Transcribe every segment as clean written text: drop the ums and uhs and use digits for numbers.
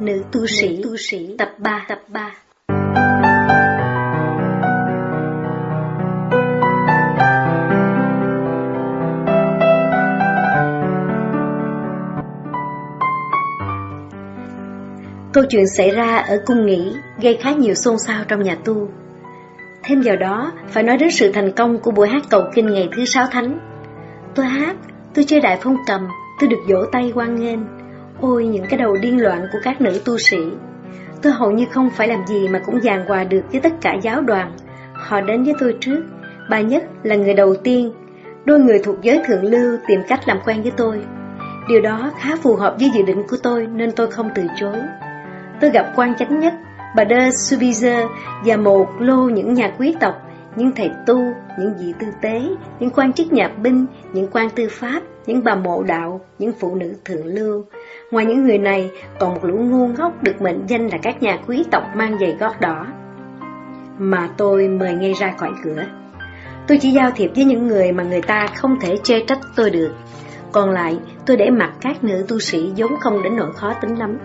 Nữ tu sĩ tập 3. Câu chuyện xảy ra ở cung nghỉ gây khá nhiều xôn xao trong nhà tu. Thêm vào đó, phải nói đến sự thành công của buổi hát cầu kinh ngày thứ 6 thánh. Tôi hát, tôi chơi đại phong cầm, tôi được vỗ tay hoan nghênh. Ôi, những cái đầu điên loạn của các nữ tu sĩ. Tôi hầu như không phải làm gì mà cũng giằng hòa được với tất cả giáo đoàn. Họ đến với tôi trước. Bà Nhất là người đầu tiên. Đôi người thuộc giới thượng lưu tìm cách làm quen với tôi. Điều đó khá phù hợp với dự định của tôi nên tôi không từ chối. Tôi gặp quan chánh nhất, bà De Subizer và một lô những nhà quý tộc, những thầy tu, những vị tư tế, những quan chức nhà binh, những quan tư pháp, những bà mộ đạo, những phụ nữ thượng lưu. Ngoài những người này, còn một lũ ngu ngốc được mệnh danh là các nhà quý tộc mang giày gót đỏ. Mà tôi mời ngay ra khỏi cửa. Tôi chỉ giao thiệp với những người mà người ta không thể chê trách tôi được. Còn lại, tôi để mặc các nữ tu sĩ vốn không đến nỗi khó tính lắm.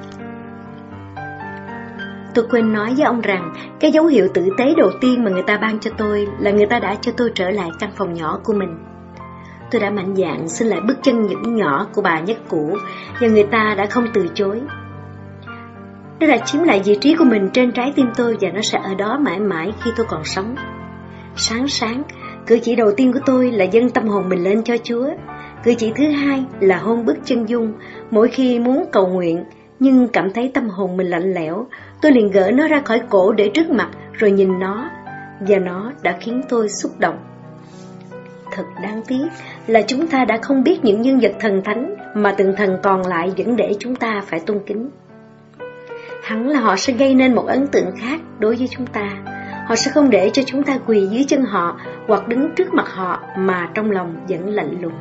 Tôi quên nói với ông rằng, cái dấu hiệu tử tế đầu tiên mà người ta ban cho tôi là người ta đã cho tôi trở lại căn phòng nhỏ của mình. Tôi đã mạnh dạn xin lại bước chân những nhỏ của bà Nhất cũ, và người ta đã không từ chối. Nó đã chiếm lại vị trí của mình trên trái tim tôi và nó sẽ ở đó mãi mãi khi tôi còn sống. Sáng, cử chỉ đầu tiên của tôi là dâng tâm hồn mình lên cho Chúa. Cử chỉ thứ hai là hôn bước chân dung. Mỗi khi muốn cầu nguyện, nhưng cảm thấy tâm hồn mình lạnh lẽo, tôi liền gỡ nó ra khỏi cổ để trước mặt rồi nhìn nó, và nó đã khiến tôi xúc động. Thật đáng tiếc là chúng ta đã không biết những nhân vật thần thánh mà tượng thần còn lại vẫn để chúng ta phải tôn kính. Hẳn là họ sẽ gây nên một ấn tượng khác đối với chúng ta. Họ sẽ không để cho chúng ta quỳ dưới chân họ hoặc đứng trước mặt họ mà trong lòng vẫn lạnh lùng.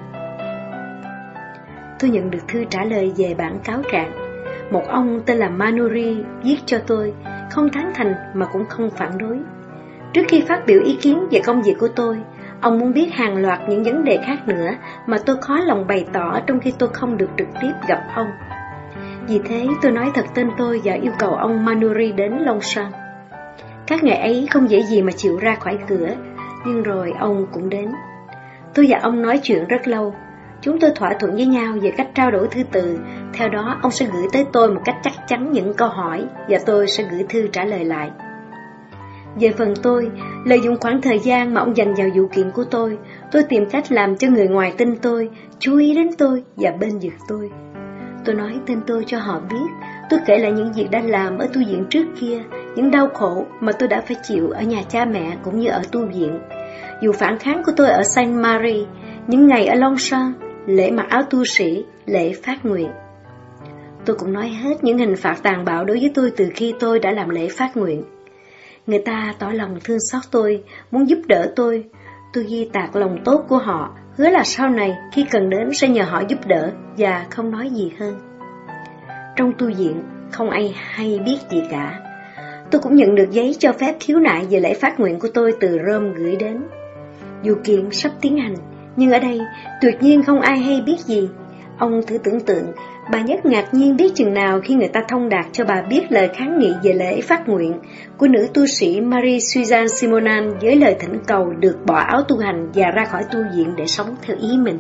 Tôi nhận được thư trả lời về bản cáo trạng. Một ông tên là Manuri viết cho tôi, không tán thành mà cũng không phản đối. Trước khi phát biểu ý kiến về công việc của tôi, ông muốn biết hàng loạt những vấn đề khác nữa mà tôi khó lòng bày tỏ trong khi tôi không được trực tiếp gặp ông. Vì thế tôi nói thật tên tôi và yêu cầu ông Manuri đến Longchamp. Các ngày ấy không dễ gì mà chịu ra khỏi cửa, nhưng rồi ông cũng đến. Tôi và ông nói chuyện rất lâu. Chúng tôi thỏa thuận với nhau về cách trao đổi thư từ. Theo đó, ông sẽ gửi tới tôi một cách chắc chắn những câu hỏi, và tôi sẽ gửi thư trả lời lại. Về phần tôi, lợi dụng khoảng thời gian mà ông dành vào vụ kiện của tôi tìm cách làm cho người ngoài tin tôi, chú ý đến tôi và bên vực tôi. Tôi nói tên tôi cho họ biết. Tôi kể lại những việc đã làm ở tu viện trước kia, những đau khổ mà tôi đã phải chịu ở nhà cha mẹ cũng như ở tu viện. Dù phản kháng của tôi ở Saint Marie, những ngày ở Longchamp, lễ mặc áo tu sĩ, lễ phát nguyện. Tôi cũng nói hết những hình phạt tàn bạo đối với tôi từ khi tôi đã làm lễ phát nguyện. Người ta tỏ lòng thương xót tôi, muốn giúp đỡ tôi. Tôi ghi tạc lòng tốt của họ, hứa là sau này khi cần đến sẽ nhờ họ giúp đỡ và không nói gì hơn. Trong tu viện, không ai hay biết gì cả. Tôi cũng nhận được giấy cho phép khiếu nại về lễ phát nguyện của tôi từ Rome gửi đến. Vụ kiện sắp tiến hành, nhưng ở đây tuyệt nhiên không ai hay biết gì. Ông thử tưởng tượng, bà Nhất ngạc nhiên biết chừng nào khi người ta thông đạt cho bà biết lời kháng nghị về lễ phát nguyện của nữ tu sĩ Marie Suzanne Simonan với lời thỉnh cầu được bỏ áo tu hành và ra khỏi tu viện để sống theo ý mình.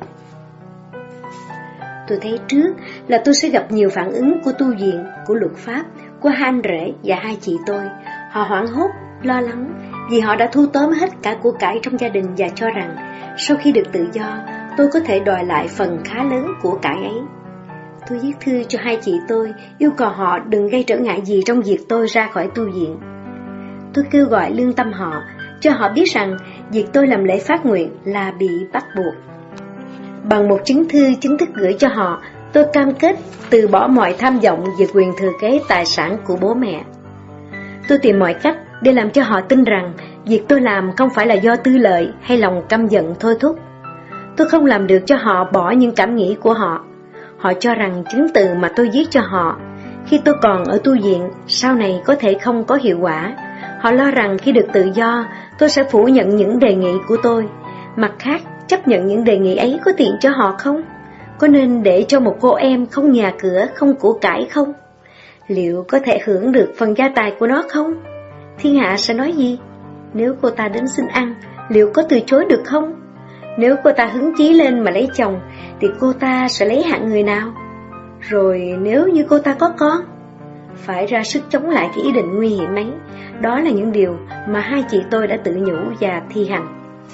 Tôi thấy trước là tôi sẽ gặp nhiều phản ứng của tu viện, của luật pháp, của hai anh rể và hai chị tôi. Họ hoảng hốt, lo lắng vì họ đã thu tóm hết cả của cải trong gia đình và cho rằng sau khi được tự do, tôi có thể đòi lại phần khá lớn của cải ấy. Tôi viết thư cho hai chị tôi, yêu cầu họ đừng gây trở ngại gì trong việc tôi ra khỏi tu viện. Tôi kêu gọi lương tâm họ, cho họ biết rằng việc tôi làm lễ phát nguyện là bị bắt buộc. Bằng một chứng thư chính thức gửi cho họ, tôi cam kết từ bỏ mọi tham vọng về quyền thừa kế tài sản của bố mẹ. Tôi tìm mọi cách để làm cho họ tin rằng việc tôi làm không phải là do tư lợi hay lòng căm giận thôi thúc. Tôi không làm được cho họ bỏ những cảm nghĩ của họ. Họ cho rằng chứng từ mà tôi viết cho họ khi tôi còn ở tu viện sau này có thể không có hiệu quả. Họ lo rằng khi được tự do, tôi sẽ phủ nhận những đề nghị của tôi. Mặt khác, chấp nhận những đề nghị ấy có tiện cho họ không? Có nên để cho một cô em không nhà cửa, không của cải không? liệu có thể hưởng được phần gia tài của nó không? Thiên hạ sẽ nói gì? Nếu cô ta đến xin ăn, liệu có từ chối được không? Nếu cô ta hứng chí lên mà lấy chồng, thì cô ta sẽ lấy hạng người nào? Rồi nếu như cô ta có con, phải ra sức chống lại cái ý định nguy hiểm ấy. Đó là những điều mà hai chị tôi đã tự nhủ và thi hành.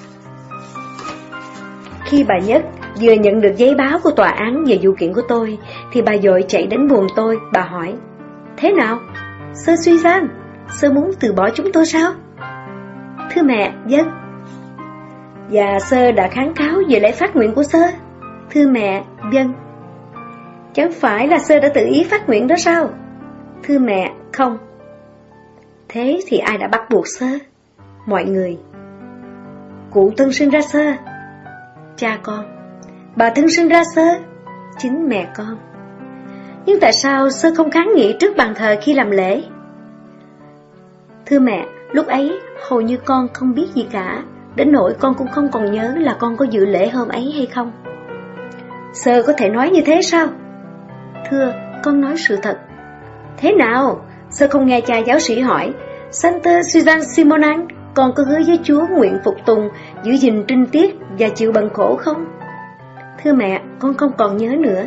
Khi bà Nhất vừa nhận được giấy báo của tòa án về vụ kiện của tôi, thì bà vội chạy đến buồng tôi. Bà hỏi: thế nào? Sơ Suy-gian, sơ muốn từ bỏ chúng tôi sao? Thưa mẹ, vâng. Và sơ đã kháng cáo về lễ phát nguyện của sơ? Thưa mẹ, vâng. Chẳng phải là sơ đã tự ý phát nguyện đó sao? Thưa mẹ, không. Thế thì ai đã bắt buộc sơ? Mọi người. Cụ thân sinh ra sơ? Cha con. Bà thân sinh ra sơ? Chính mẹ con. Nhưng tại sao sơ không kháng nghị trước bàn thờ khi làm lễ? Thưa mẹ, lúc ấy hầu như con không biết gì cả, đến nỗi con cũng không còn nhớ là con có dự lễ hôm ấy hay không. Sơ có thể nói như thế sao? Thưa, con nói sự thật. Thế nào? Sơ không nghe cha giáo sĩ hỏi: Santa Susan Simonan, con có hứa với Chúa nguyện phục tùng, giữ gìn trinh tiết và chịu bần khổ không? Thưa mẹ, con không còn nhớ nữa.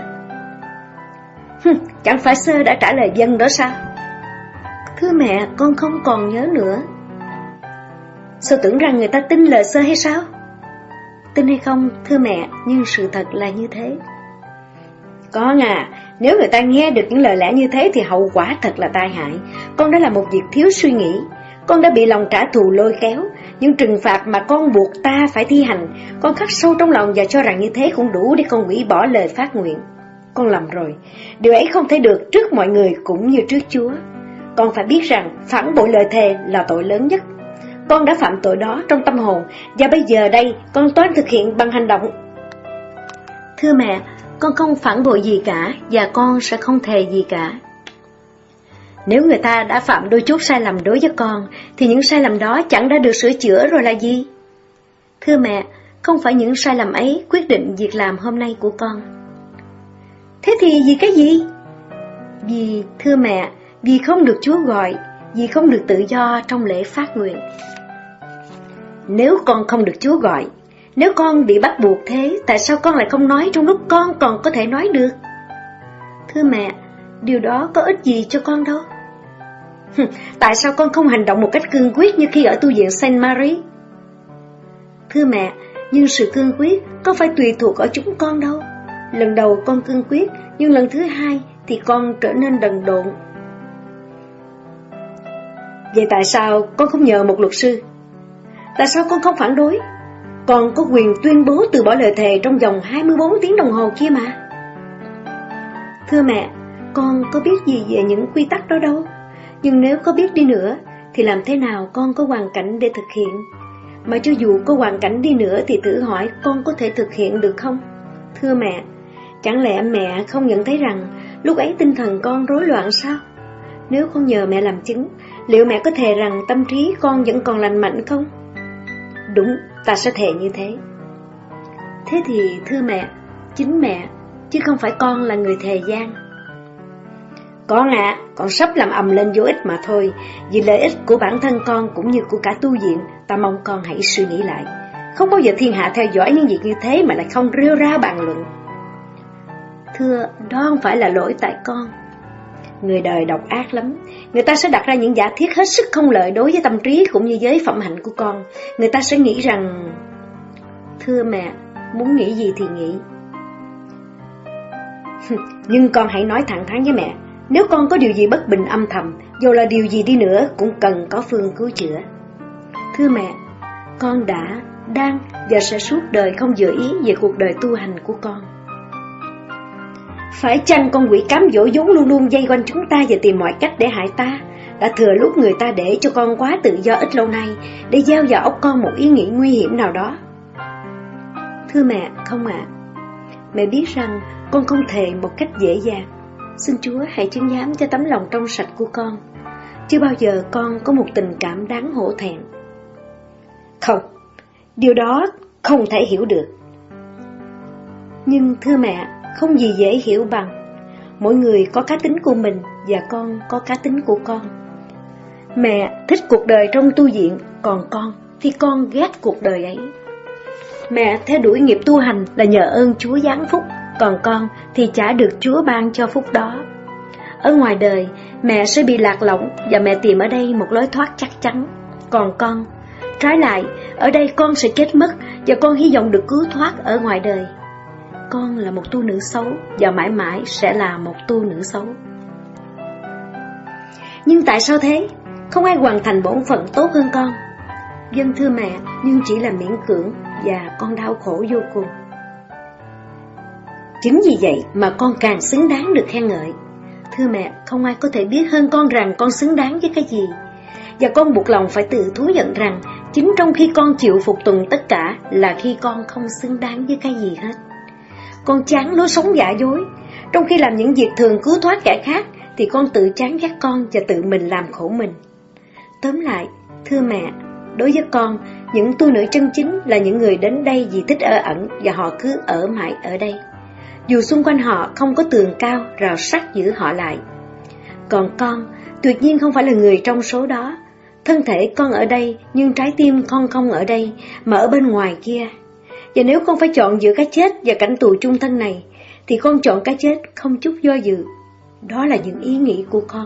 Chẳng phải sơ đã trả lời vâng đó sao? Thưa mẹ, con không còn nhớ nữa. Sơ tưởng rằng người ta tin lời sơ hay sao? Tin hay không, thưa mẹ, nhưng sự thật là như thế. Con à, nếu người ta nghe được những lời lẽ như thế thì hậu quả thật là tai hại. Con đã làm một việc thiếu suy nghĩ. Con đã bị lòng trả thù lôi kéo. Những trừng phạt mà con buộc ta phải thi hành, con khắc sâu trong lòng và cho rằng như thế cũng đủ để con hủy bỏ lời phát nguyện. Con lầm rồi. Điều ấy không thể được trước mọi người cũng như trước Chúa. Con phải biết rằng phản bội lời thề là tội lớn nhất. Con đã phạm tội đó trong tâm hồn, và bây giờ đây con toan thực hiện bằng hành động. Thưa mẹ, con không phản bội gì cả, và con sẽ không thề gì cả. Nếu người ta đã phạm đôi chút sai lầm đối với con, thì những sai lầm đó chẳng đã được sửa chữa rồi là gì? Thưa mẹ, không phải những sai lầm ấy quyết định việc làm hôm nay của con. Thế thì vì cái gì? Vì, thưa mẹ, vì không được Chúa gọi, vì không được tự do trong lễ phát nguyện. Nếu con không được Chúa gọi, nếu con bị bắt buộc thế, tại sao con lại không nói trong lúc con còn có thể nói được? Thưa mẹ, điều đó có ích gì cho con đâu. Tại sao con không hành động một cách cương quyết như khi ở tu viện Saint Mary? Thưa mẹ, nhưng sự cương quyết có phải tùy thuộc ở chúng con đâu. Lần đầu con cương quyết, nhưng lần thứ hai thì con trở nên đần độn. Vậy tại sao con không nhờ một luật sư? Tại sao con không phản đối? Con có quyền tuyên bố từ bỏ lời thề trong vòng 24 tiếng đồng hồ kia mà. Thưa mẹ, con có biết gì về những quy tắc đó đâu. Nhưng nếu có biết đi nữa, thì làm thế nào con có hoàn cảnh để thực hiện? Mà cho dù có hoàn cảnh đi nữa thì thử hỏi con có thể thực hiện được không? Thưa mẹ, chẳng lẽ mẹ không nhận thấy rằng lúc ấy tinh thần con rối loạn sao? Nếu con nhờ mẹ làm chứng, liệu mẹ có thề rằng tâm trí con vẫn còn lành mạnh không? Đúng, ta sẽ thề như thế. Thế thì thưa mẹ, chính mẹ, chứ không phải con là người thề gian. Con ạ, con sắp làm ầm lên vô ích mà thôi. Vì lợi ích của bản thân con cũng như của cả tu viện, ta mong con hãy suy nghĩ lại. Không bao giờ thiên hạ theo dõi những việc như thế mà lại không rêu ra bàn luận. Thưa, đó không phải là lỗi tại con. Người đời độc ác lắm. Người ta sẽ đặt ra những giả thiết hết sức không lợi đối với tâm trí cũng như với phẩm hạnh của con. Người ta sẽ nghĩ rằng... Thưa mẹ, muốn nghĩ gì thì nghĩ. Nhưng con hãy nói thẳng thắn với mẹ. Nếu con có điều gì bất bình âm thầm, dù là điều gì đi nữa cũng cần có phương cứu chữa. Thưa mẹ, con đã, đang và sẽ suốt đời không dự ý về cuộc đời tu hành của con. Phải chăng con quỷ cám dỗ vốn luôn luôn dây quanh chúng ta và tìm mọi cách để hại ta? Đã thừa lúc người ta để cho con quá tự do ít lâu nay, để gieo vào óc con một ý nghĩ nguy hiểm nào đó. Thưa mẹ, không ạ. Mẹ biết rằng con không thề một cách dễ dàng. Xin Chúa hãy chứng giám cho tấm lòng trong sạch của con. Chưa bao giờ con có một tình cảm đáng hổ thẹn. Không, điều đó không thể hiểu được. Nhưng thưa mẹ, không gì dễ hiểu bằng Mỗi người có cá tính của mình và con có cá tính của con. Mẹ thích cuộc đời trong tu viện, còn con thì con ghét cuộc đời ấy. Mẹ theo đuổi nghiệp tu hành là nhờ ơn Chúa giáng phúc, còn con thì chả được Chúa ban cho phúc đó. Ở ngoài đời, mẹ sẽ bị lạc lõng và mẹ tìm ở đây một lối thoát chắc chắn. Còn con, trái lại, ở đây con sẽ chết mất và con hy vọng được cứu thoát ở ngoài đời. Con là một tu nữ xấu và mãi mãi sẽ là một tu nữ xấu. Nhưng tại sao thế? Không ai hoàn thành bổn phận tốt hơn con. Vâng thưa mẹ, nhưng chỉ là miễn cưỡng và con đau khổ vô cùng. Chính vì vậy mà con càng xứng đáng được khen ngợi. Thưa mẹ, không ai có thể biết hơn con rằng con xứng đáng với cái gì. Và con buộc lòng phải tự thú nhận rằng chính trong khi con chịu phục tùng tất cả là khi con không xứng đáng với cái gì hết. Con chán lối sống giả dối. Trong khi làm những việc thường cứu thoát kẻ khác thì con tự chán ghét con và tự mình làm khổ mình. Tóm lại, thưa mẹ, đối với con, những tu nữ chân chính là những người đến đây vì thích ở ẩn và họ cứ ở mãi ở đây. Dù xung quanh họ không có tường cao, rào sắt giữ họ lại. Còn con, tuyệt nhiên không phải là người trong số đó. Thân thể con ở đây, nhưng trái tim con không ở đây, mà ở bên ngoài kia. Và nếu con phải chọn giữa cái chết và cảnh tù chung thân này, thì con chọn cái chết không chút do dự. Đó là những ý nghĩ của con.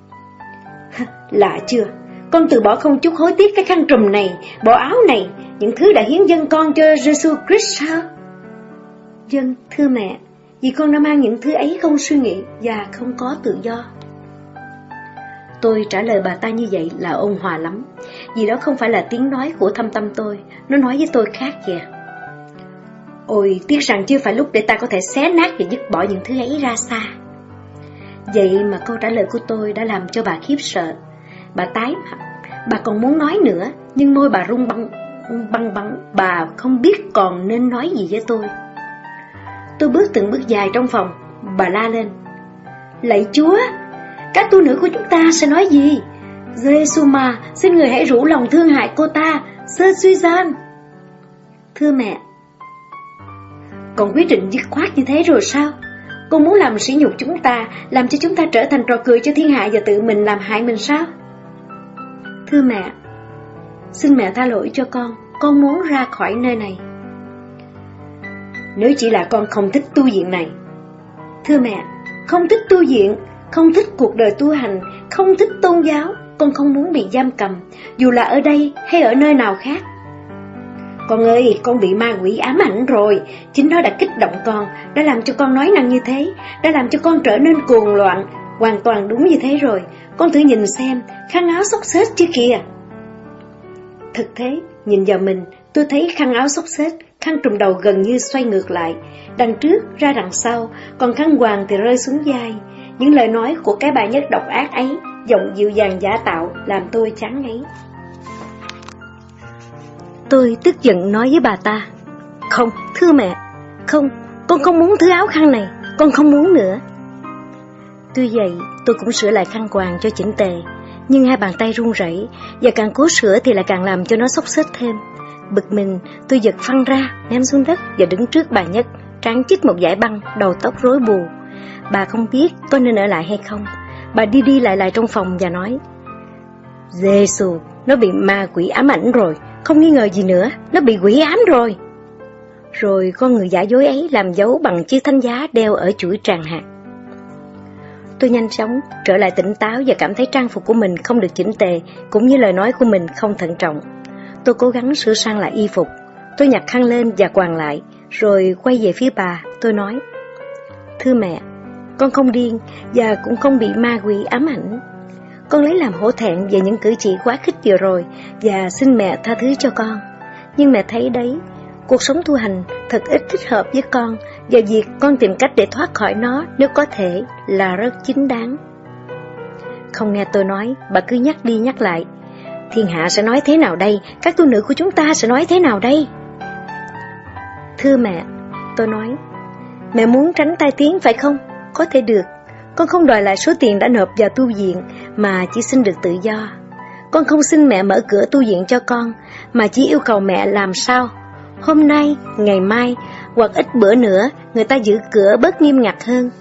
Lạ chưa? Con từ bỏ không chút hối tiếc cái khăn trùm này, bộ áo này, những thứ đã hiến dâng con cho Jesus Christ sao? Vâng, thưa mẹ, vì con đã mang những thứ ấy không suy nghĩ và không có tự do. Tôi trả lời bà ta như vậy là ôn hòa lắm, vì đó không phải là tiếng nói của thâm tâm tôi, nó nói với tôi khác kìa. Ôi, tiếc rằng chưa phải lúc để ta có thể xé nát và dứt bỏ những thứ ấy ra xa. Vậy mà câu trả lời của tôi đã làm cho bà khiếp sợ. Bà tái mặt, bà còn muốn nói nữa, nhưng môi bà run băng, bà không biết còn nên nói gì với tôi. Tôi bước từng bước dài trong phòng, bà la lên. Lạy Chúa, các tu nữ của chúng ta sẽ nói gì? Giê-xu mà, xin người hãy rủ lòng thương hại cô ta, Sơ Suy-gian. Thưa mẹ, con quyết định dứt khoát như thế rồi sao? Con muốn làm sỉ nhục chúng ta, làm cho chúng ta trở thành trò cười cho thiên hạ và tự mình làm hại mình sao? Thưa mẹ, xin mẹ tha lỗi cho con muốn ra khỏi nơi này. Nếu chỉ là con không thích tu viện này. Thưa mẹ, không thích tu viện, không thích cuộc đời tu hành, không thích tôn giáo, con không muốn bị giam cầm, dù là ở đây hay ở nơi nào khác. Con ơi, con bị ma quỷ ám ảnh rồi, chính nó đã kích động con, đã làm cho con nói năng như thế, đã làm cho con trở nên cuồng loạn, hoàn toàn đúng như thế rồi. Con thử nhìn xem, khăn áo xốc xếch chứ kìa. Thực thế, nhìn vào mình, tôi thấy khăn áo xốc xếch, khăn trùm đầu gần như xoay ngược lại, đằng trước ra đằng sau, còn khăn quàng thì rơi xuống vai. Những lời nói của cái bà nhất độc ác ấy, giọng dịu dàng giả tạo, làm tôi chán ngấy. Tôi tức giận nói với bà ta, không, thưa mẹ, không, con không muốn thứ áo khăn này, con không muốn nữa. Tuy vậy, tôi cũng sửa lại khăn quàng cho chỉnh tề, nhưng hai bàn tay run rẩy, và càng cố sửa thì lại càng làm cho nó xốc xếch thêm. Bực mình, tôi giật phăng ra, ném xuống đất và đứng trước bà nhất, trán chích một dải băng, đầu tóc rối bù. Bà không biết có nên ở lại hay không. Bà đi lại trong phòng và nói, Giê-xu, nó bị ma quỷ ám ảnh rồi, không nghi ngờ gì nữa, nó bị quỷ ám rồi. Rồi con người giả dối ấy làm dấu bằng chiếc thánh giá đeo ở chuỗi tràng hạt. Tôi nhanh chóng trở lại tỉnh táo và cảm thấy trang phục của mình không được chỉnh tề, cũng như lời nói của mình không thận trọng. Tôi cố gắng sửa sang lại y phục. Tôi nhặt khăn lên và quàng lại, rồi quay về phía bà. Tôi nói, thưa mẹ, con không điên và cũng không bị ma quỷ ám ảnh. Con lấy làm hổ thẹn về những cử chỉ quá khích vừa rồi và xin mẹ tha thứ cho con. Nhưng mẹ thấy đấy, cuộc sống tu hành thật ít thích hợp với con, và việc con tìm cách để thoát khỏi nó nếu có thể là rất chính đáng. Không nghe tôi nói, bà cứ nhắc đi nhắc lại. Thiên hạ sẽ nói thế nào đây? Các tu nữ của chúng ta sẽ nói thế nào đây? Thưa mẹ, tôi nói, mẹ muốn tránh tai tiếng phải không? Có thể được. Con không đòi lại số tiền đã nộp vào tu viện, mà chỉ xin được tự do. Con không xin mẹ mở cửa tu viện cho con, mà chỉ yêu cầu mẹ làm sao hôm nay, ngày mai, hoặc ít bữa nữa, người ta giữ cửa bớt nghiêm ngặt hơn.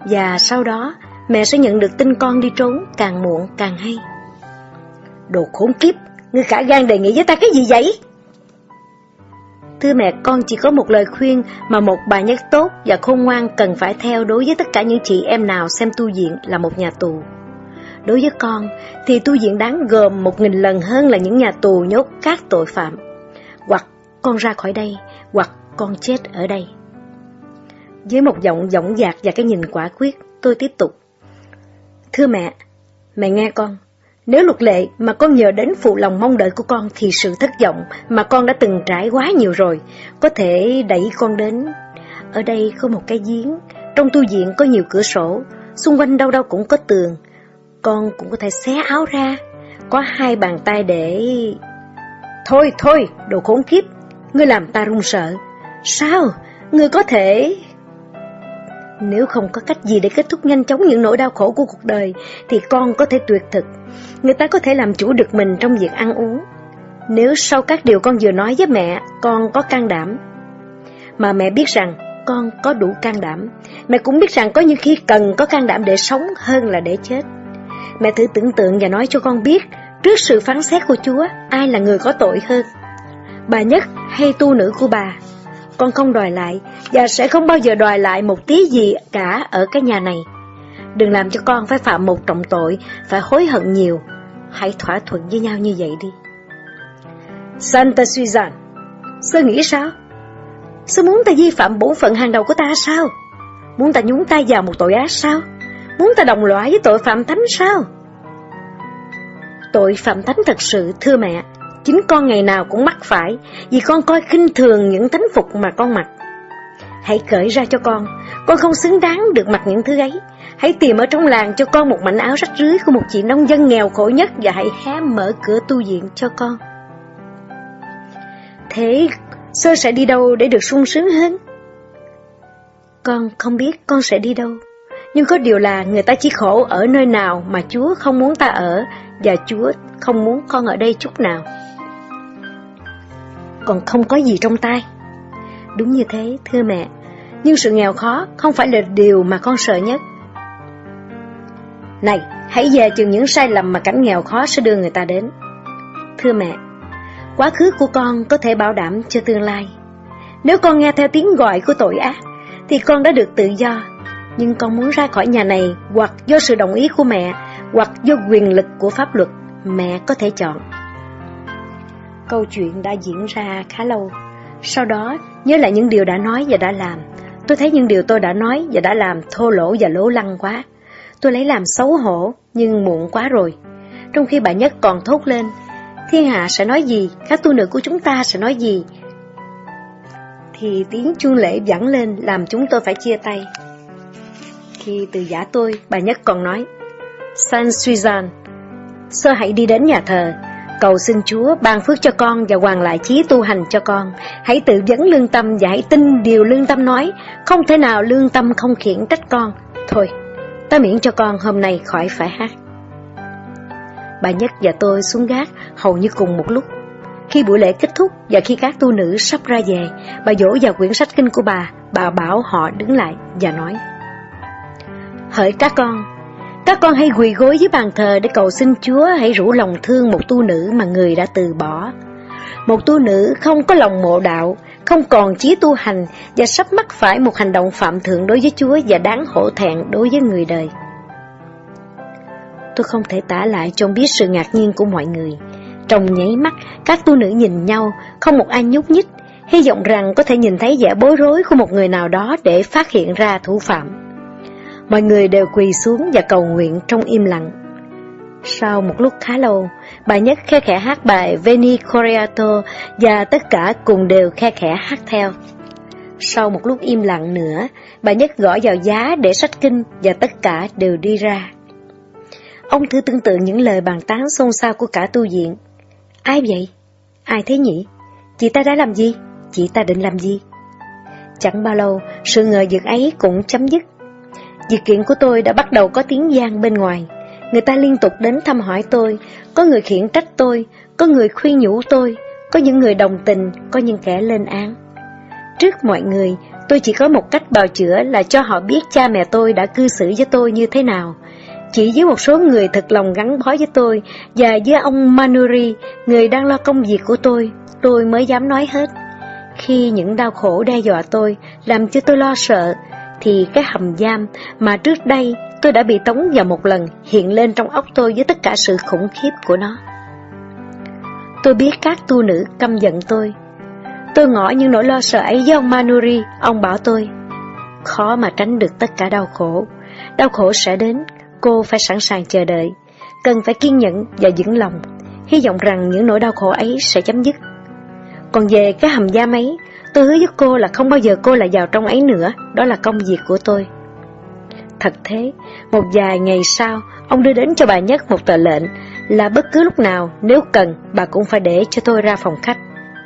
Và sau đó mẹ sẽ nhận được tin con đi trốn, càng muộn càng hay. Đồ khốn kiếp, ngươi cả gan đề nghị với ta cái gì vậy? Thưa mẹ, con chỉ có một lời khuyên mà một bà Nhất tốt và khôn ngoan cần phải theo đối với tất cả những chị em nào xem tu viện là một nhà tù. Đối với con thì tu viện đáng gờm 1000 lần hơn là những nhà tù nhốt các tội phạm. Hoặc con ra khỏi đây, hoặc con chết ở đây. Với một giọng dõng dạc và cái nhìn quả quyết, tôi tiếp tục. Thưa mẹ nghe con. Nếu luật lệ mà con nhờ đến phụ lòng mong đợi của con thì sự thất vọng mà con đã từng trải quá nhiều rồi có thể đẩy con đến. Ở đây có một cái giếng, trong tu viện có nhiều cửa sổ, xung quanh đâu đâu cũng có tường. Con cũng có thể xé áo ra, có 2 bàn tay để... Thôi, đồ khốn kiếp, ngươi làm ta run sợ. Sao? Ngươi có thể... Nếu không có cách gì để kết thúc nhanh chóng những nỗi đau khổ của cuộc đời thì con có thể tuyệt thực. Người ta có thể làm chủ được mình trong việc ăn uống. Nếu sau các điều con vừa nói với mẹ, con có can đảm. Mà mẹ biết rằng con có đủ can đảm. Mẹ cũng biết rằng có những khi cần có can đảm để sống hơn là để chết. Mẹ thử tưởng tượng và nói cho con biết, trước sự phán xét của Chúa, ai là người có tội hơn, bà Nhất hay tu nữ của bà? Con không đòi lại và sẽ không bao giờ đòi lại một tí gì cả ở cái nhà này. Đừng làm cho con phải phạm một trọng tội, phải hối hận nhiều. Hãy thỏa thuận với nhau như vậy đi. Santa Susan, sơ nghĩ sao? Sơ muốn ta vi phạm bổn phận hàng đầu của ta sao? Muốn ta nhúng tay vào một tội ác sao? Muốn ta đồng lõa với tội phạm thánh sao? Tội phạm thánh thật sự, thưa mẹ, chính con ngày nào cũng mắc phải, vì con coi khinh thường những thánh phục mà con mặc. Hãy cởi ra cho con không xứng đáng được mặc những thứ ấy. Hãy tìm ở trong làng cho con một mảnh áo rách rưới của một chị nông dân nghèo khổ nhất và hãy hé mở cửa tu viện cho con. Thế sơ sẽ đi đâu để được sung sướng hơn? Con không biết con sẽ đi đâu, nhưng có điều là người ta chỉ khổ ở nơi nào mà Chúa không muốn ta ở, và Chúa không muốn con ở đây chút nào. Còn không có gì trong tay. Đúng như thế, thưa mẹ, nhưng sự nghèo khó không phải là điều mà con sợ nhất. Này, hãy dè chừng những sai lầm mà cảnh nghèo khó sẽ đưa người ta đến. Thưa mẹ, quá khứ của con có thể bảo đảm cho tương lai. Nếu con nghe theo tiếng gọi của tội ác thì con đã được tự do, nhưng con muốn ra khỏi nhà này hoặc do sự đồng ý của mẹ, hoặc do quyền lực của pháp luật. Mẹ có thể chọn. Câu chuyện đã diễn ra khá lâu. Sau đó, nhớ lại những điều đã nói và đã làm. Tôi thấy những điều tôi đã nói và đã làm thô lỗ và lố lăng quá. Tôi lấy làm xấu hổ, nhưng muộn quá rồi. Trong khi bà Nhất còn thốt lên, thiên hạ sẽ nói gì, các tu nữ của chúng ta sẽ nói gì, thì tiếng chuông lễ vẳng lên làm chúng tôi phải chia tay. Khi từ giã tôi, bà Nhất còn nói, San Susan, sơ hãy đi đến nhà thờ, cầu xin Chúa ban phước cho con và hoàn lại chí tu hành cho con. Hãy tự vấn lương tâm và hãy tin điều lương tâm nói, không thể nào lương tâm không khiển trách con. Thôi, ta miễn cho con hôm nay khỏi phải hát. Bà Nhất và tôi xuống gác hầu như cùng một lúc. Khi buổi lễ kết thúc và khi các tu nữ sắp ra về, bà dỗ vào quyển sách kinh của bà bảo họ đứng lại và nói, hỡi các con hãy quỳ gối dưới bàn thờ để cầu xin Chúa hãy rủ lòng thương một tu nữ mà người đã từ bỏ. Một tu nữ không có lòng mộ đạo, không còn chí tu hành và sắp mắc phải một hành động phạm thượng đối với Chúa và đáng hổ thẹn đối với người đời. Tôi không thể tả lại cho biết sự ngạc nhiên của mọi người. Trong nháy mắt, các tu nữ nhìn nhau, không một ai nhúc nhích, hy vọng rằng có thể nhìn thấy vẻ bối rối của một người nào đó để phát hiện ra thủ phạm. Mọi người đều quỳ xuống và cầu nguyện trong im lặng. Sau một lúc khá lâu, bà Nhất khe khẽ hát bài Veni Creator và tất cả cùng đều khe khẽ hát theo. Sau một lúc im lặng nữa, bà Nhất gõ vào giá để sách kinh và tất cả đều đi ra. Ông thử tưởng tượng những lời bàn tán xôn xao của cả tu viện. Ai vậy? Ai thế nhỉ? Chị ta đã làm gì? Chị ta định làm gì? Chẳng bao lâu, sự ngờ vực ấy cũng chấm dứt. Việc kiện của tôi đã bắt đầu có tiếng vang bên ngoài. Người ta liên tục đến thăm hỏi tôi, có người khiển trách tôi, có người khuyên nhủ tôi, có những người đồng tình, có những kẻ lên án. Trước mọi người, Tôi chỉ có một cách bào chữa là cho họ biết cha mẹ tôi đã cư xử với tôi như thế nào. Chỉ với một số người thật lòng gắn bó với tôi và với ông Manuri, người đang lo công việc của tôi mới dám nói hết. Khi những đau khổ đe dọa tôi, làm cho tôi lo sợ, thì cái hầm giam mà trước đây tôi đã bị tống vào một lần hiện lên trong óc tôi với tất cả sự khủng khiếp của nó. Tôi biết các tu nữ căm giận tôi. Tôi ngỏ những nỗi lo sợ ấy với ông Manuri. Ông bảo tôi, khó mà tránh được tất cả đau khổ. Đau khổ sẽ đến, cô phải sẵn sàng chờ đợi, cần phải kiên nhẫn và vững lòng, hy vọng rằng những nỗi đau khổ ấy sẽ chấm dứt. Còn về cái hầm giam ấy, tôi hứa với cô là không bao giờ cô lại vào trong ấy nữa, đó là công việc của tôi. Thật thế, một vài ngày sau, ông đưa đến cho bà Nhất một tờ lệnh là bất cứ lúc nào nếu cần bà cũng phải để cho tôi ra phòng khách.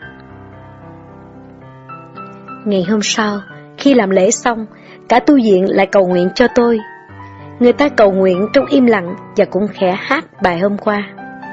Ngày hôm sau, khi làm lễ xong, cả tu viện lại cầu nguyện cho tôi. Người ta cầu nguyện trong im lặng và cũng khẽ hát bài hôm qua.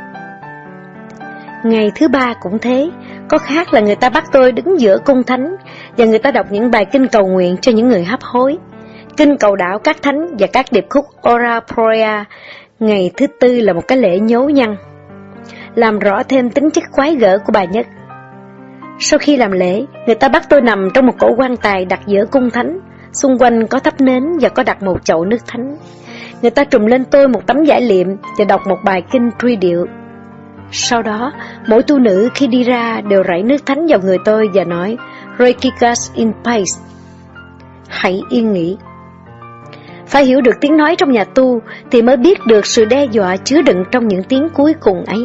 Ngày thứ ba cũng thế, có khác là người ta bắt tôi đứng giữa cung thánh và người ta đọc những bài kinh cầu nguyện cho những người hấp hối, kinh cầu đảo các thánh và các điệp khúc Ora Proia. Ngày thứ tư là một cái lễ nhố nhăng, làm rõ thêm tính chất quái gở của bà Nhất. Sau khi làm lễ, người ta bắt tôi nằm trong một cổ quan tài đặt giữa cung thánh, xung quanh có thắp nến và có đặt một chậu nước thánh. Người ta trùm lên tôi một tấm vải liệm và đọc một bài kinh truy điệu. Sau đó, mỗi tu nữ khi đi ra đều rải nước thánh vào người tôi và nói Requiescat in pace, hãy yên nghỉ. Phải hiểu được tiếng nói trong nhà tu thì mới biết được sự đe dọa chứa đựng trong những tiếng cuối cùng ấy.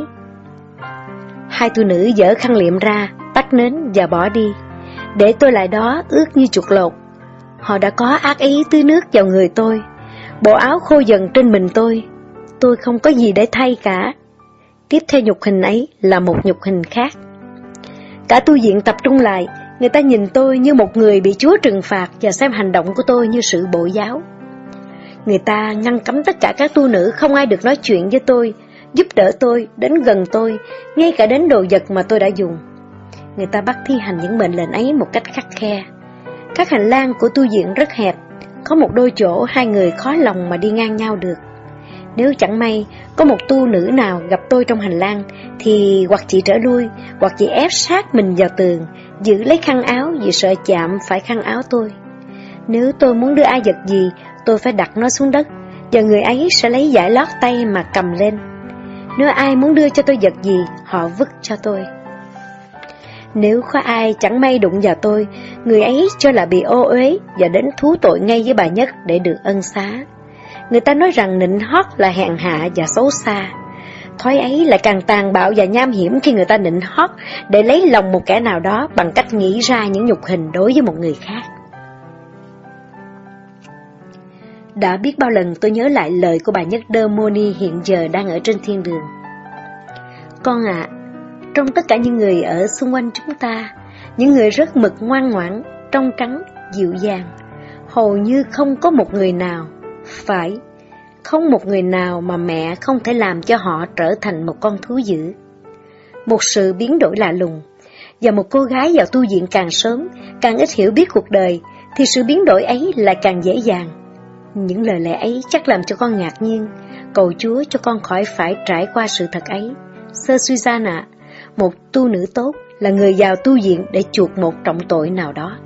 Hai tu nữ dỡ khăn liệm ra, tắt nến và bỏ đi, để tôi lại đó ướt như chuột lột. Họ đã có ác ý tưới nước vào người tôi. Bộ áo khô dần trên mình tôi không có gì để thay cả. Tiếp theo nhục hình ấy là một nhục hình khác. Cả tu viện tập trung lại, người ta nhìn tôi như một người bị Chúa trừng phạt và xem hành động của tôi như sự bội giáo. Người ta ngăn cấm tất cả các tu nữ không ai được nói chuyện với tôi, giúp đỡ tôi, đến gần tôi, ngay cả đến đồ vật mà tôi đã dùng. Người ta bắt thi hành những mệnh lệnh ấy một cách khắt khe. Các hành lang của tu viện rất hẹp, có một đôi chỗ hai người khó lòng mà đi ngang nhau được. Nếu chẳng may có một tu nữ nào gặp tôi trong hành lang thì hoặc chị trở lui, hoặc chị ép sát mình vào tường, giữ lấy khăn áo vì sợ chạm phải khăn áo tôi. Nếu tôi muốn đưa ai vật gì, tôi phải đặt nó xuống đất, và người ấy sẽ lấy vải lót tay mà cầm lên. Nếu ai muốn đưa cho tôi vật gì, họ vứt cho tôi. Nếu có ai chẳng may đụng vào tôi, người ấy cho là bị ô uế và đến thú tội ngay với bà Nhất để được ân xá. Người ta nói rằng nịnh hót là hèn hạ và xấu xa. Thói ấy lại càng tàn bạo và nham hiểm khi người ta nịnh hót để lấy lòng một kẻ nào đó bằng cách nghĩ ra những nhục hình đối với một người khác. Đã biết bao lần tôi nhớ lại lời của bà Nhất Đơ Moni hiện giờ đang ở trên thiên đường. Con ạ, trong tất cả những người ở xung quanh chúng ta, những người rất mực ngoan ngoãn, trong trắng, dịu dàng, hầu như không có một người nào, không một người nào mà mẹ không thể làm cho họ trở thành một con thú dữ. Một sự biến đổi lạ lùng, và một cô gái vào tu viện càng sớm, càng ít hiểu biết cuộc đời, thì sự biến đổi ấy lại càng dễ dàng. Những lời lẽ ấy chắc làm cho con ngạc nhiên, cầu Chúa cho con khỏi phải trải qua sự thật ấy. Sơ Susanna, một tu nữ tốt, là người vào tu viện để chuộc một trọng tội nào đó.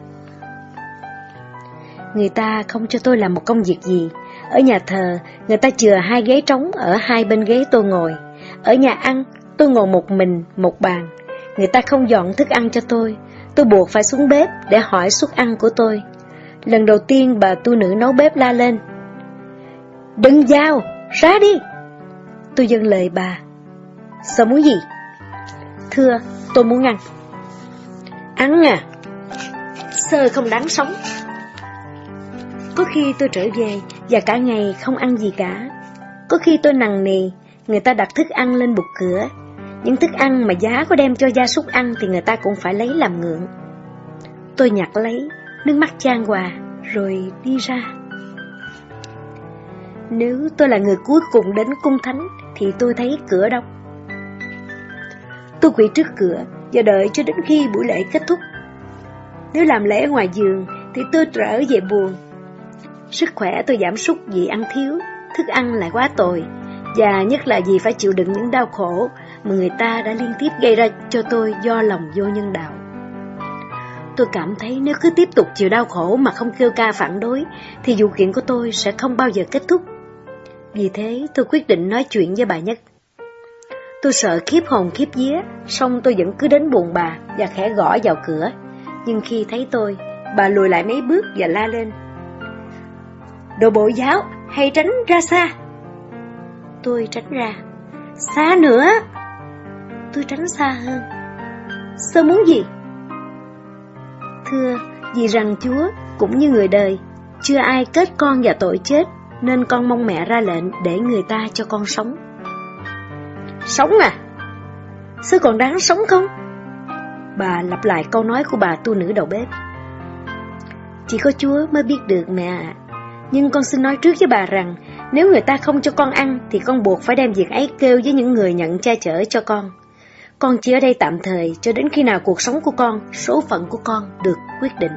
Người ta không cho tôi làm một công việc gì. Ở nhà thờ, người ta chừa 2 ghế trống ở 2 bên ghế tôi ngồi. Ở nhà ăn, tôi ngồi một mình, một bàn. Người ta không dọn thức ăn cho tôi buộc phải xuống bếp để hỏi suất ăn của tôi. Lần đầu tiên bà tu nữ nấu bếp la lên: "Đừng vào, ra đi!" Tôi dâng lời bà: "Sao muốn gì?" "Thưa, tôi muốn ăn." "Ăn à? Sơ không đáng sống." Có khi tôi trở về và cả ngày không ăn gì cả. Có khi tôi nằng nì, người ta đặt thức ăn lên bục cửa. Những thức ăn mà giá có đem cho gia súc ăn thì người ta cũng phải lấy làm ngượng. Tôi nhặt lấy, nước mắt chan hòa, rồi đi ra. Nếu tôi là người cuối cùng đến cung thánh thì tôi thấy cửa đóng. Tôi quỳ trước cửa và đợi cho đến khi buổi lễ kết thúc. Nếu làm lễ ngoài giường thì tôi trở về buồn. Sức khỏe tôi giảm sút vì ăn thiếu, thức ăn lại quá tồi, và nhất là vì phải chịu đựng những đau khổ mà người ta đã liên tiếp gây ra cho tôi do lòng vô nhân đạo. Tôi cảm thấy nếu cứ tiếp tục chịu đau khổ mà không kêu ca phản đối thì vụ kiện của tôi sẽ không bao giờ kết thúc. Vì thế tôi quyết định nói chuyện với bà Nhất. Tôi sợ khiếp hồn khiếp vía, song tôi vẫn cứ đến buồng bà và khẽ gõ vào cửa. Nhưng khi thấy tôi, bà lùi lại mấy bước và la lên: "Đồ bộ giáo, hãy tránh ra xa!" Tôi tránh ra. "Xa nữa!" Tôi tránh xa hơn. "Sơ muốn gì?" "Thưa, vì rằng Chúa cũng như người đời, chưa ai kết con vào tội chết, nên con mong mẹ ra lệnh để người ta cho con sống." "Sống à? Sơ còn đáng sống không?" Bà lặp lại câu nói của bà tu nữ đầu bếp. "Chỉ có Chúa mới biết được mẹ ạ. Nhưng con xin nói trước với bà rằng, nếu người ta không cho con ăn thì con buộc phải đem việc ấy kêu với những người nhận che chở cho con. Con chỉ ở đây tạm thời cho đến khi nào cuộc sống của con, số phận của con được quyết định."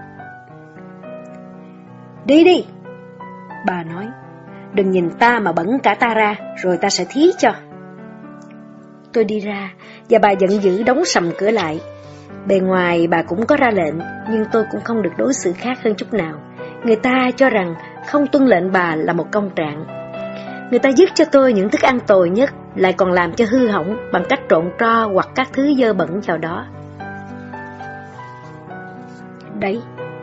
"Đi đi," bà nói. "Đừng nhìn ta mà bẩn cả ta ra, rồi ta sẽ thí cho." Tôi đi ra, và bà giận dữ đóng sầm cửa lại. Bề ngoài bà cũng có ra lệnh, nhưng tôi cũng không được đối xử khác hơn chút nào. Người ta cho rằng không tuân lệnh bà là một công trạng. Người ta dứt cho tôi những thức ăn tồi nhất, lại còn làm cho hư hỏng bằng cách trộn tro hoặc các thứ dơ bẩn vào đó. Đấy,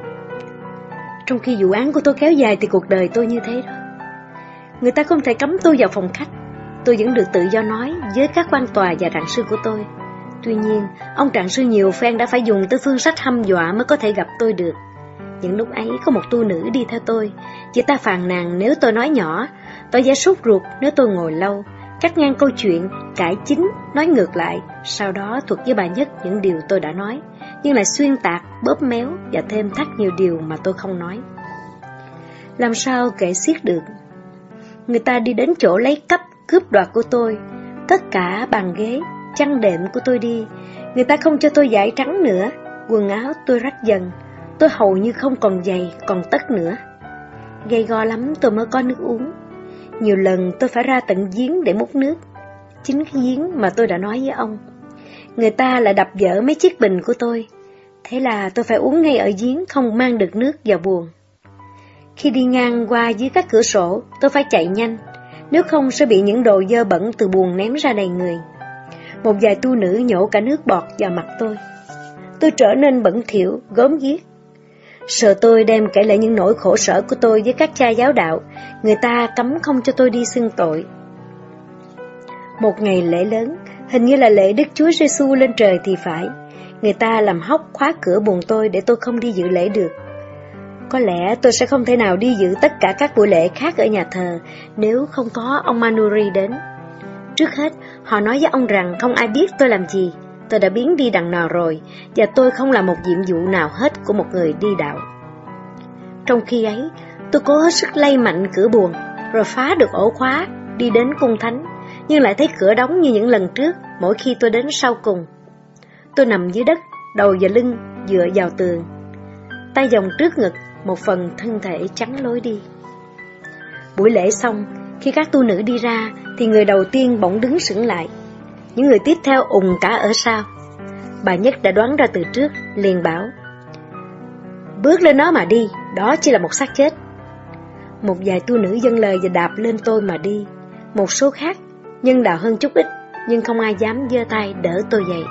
trong khi vụ án của tôi kéo dài thì cuộc đời tôi như thế đó. Người ta không thể cấm tôi vào phòng khách. Tôi vẫn được tự do nói với các quan tòa và trạng sư của tôi. Tuy nhiên, ông trạng sư nhiều phen đã phải dùng tới phương sách hăm dọa mới có thể gặp tôi được. Những lúc ấy có một tu nữ đi theo tôi. Chị ta phàn nàn nếu tôi nói nhỏ, tỏ vẻ sốt ruột nếu tôi ngồi lâu, cắt ngang câu chuyện, cãi chính, nói ngược lại, sau đó thuật với bà Nhất những điều tôi đã nói, nhưng lại xuyên tạc, bóp méo và thêm thắt nhiều điều mà tôi không nói. Làm sao kể xiết được? Người ta đi đến chỗ lấy cắp, cướp đoạt của tôi, tất cả bàn ghế, chăn đệm của tôi đi. Người ta không cho tôi vải trắng nữa, quần áo tôi rách dần, tôi hầu như không còn giày, còn tất nữa. Gay go lắm tôi mới có nước uống. Nhiều lần tôi phải ra tận giếng để múc nước, chính cái giếng mà tôi đã nói với ông. Người ta lại đập vỡ mấy chiếc bình của tôi, thế là tôi phải uống ngay ở giếng, không mang được nước vào buồng. Khi đi ngang qua dưới các cửa sổ, tôi phải chạy nhanh, nếu không sẽ bị những đồ dơ bẩn từ buồng ném ra đầy người. Một vài tu nữ nhổ cả nước bọt vào mặt tôi. Tôi trở nên bẩn thỉu, gớm ghiếc. Sợ tôi đem kể lại những nỗi khổ sở của tôi với các cha giáo đạo, người ta cấm không cho tôi đi xưng tội. Một ngày lễ lớn, hình như là lễ Đức Chúa Giêsu lên trời thì phải, người ta làm hóc khóa cửa buồng tôi để tôi không đi dự lễ được. Có lẽ tôi sẽ không thể nào đi dự tất cả các buổi lễ khác ở nhà thờ nếu không có ông Manuri đến. Trước hết, họ nói với ông rằng không ai biết tôi làm gì, tôi đã biến đi đằng nào rồi, và tôi không làm một nhiệm vụ nào hết của một người đi đạo. Trong khi ấy, tôi cố hết sức lay mạnh cửa buồng, rồi phá được ổ khóa, đi đến cung thánh, nhưng lại thấy cửa đóng như những lần trước mỗi khi tôi đến sau cùng. Tôi nằm dưới đất, đầu và lưng dựa vào tường, tay vòng trước ngực, một phần thân thể chắn lối đi. Buổi lễ xong, khi các tu nữ đi ra, thì người đầu tiên bỗng đứng sững lại. Những người tiếp theo ùn cả ở sau. Bà Nhất đã đoán ra từ trước, liền bảo: "Bước lên nó mà đi, đó chỉ là một xác chết." Một vài tu nữ dâng lời và đạp lên tôi mà đi. Một số khác, nhân đạo hơn chút ít, nhưng không ai dám giơ tay đỡ tôi dậy.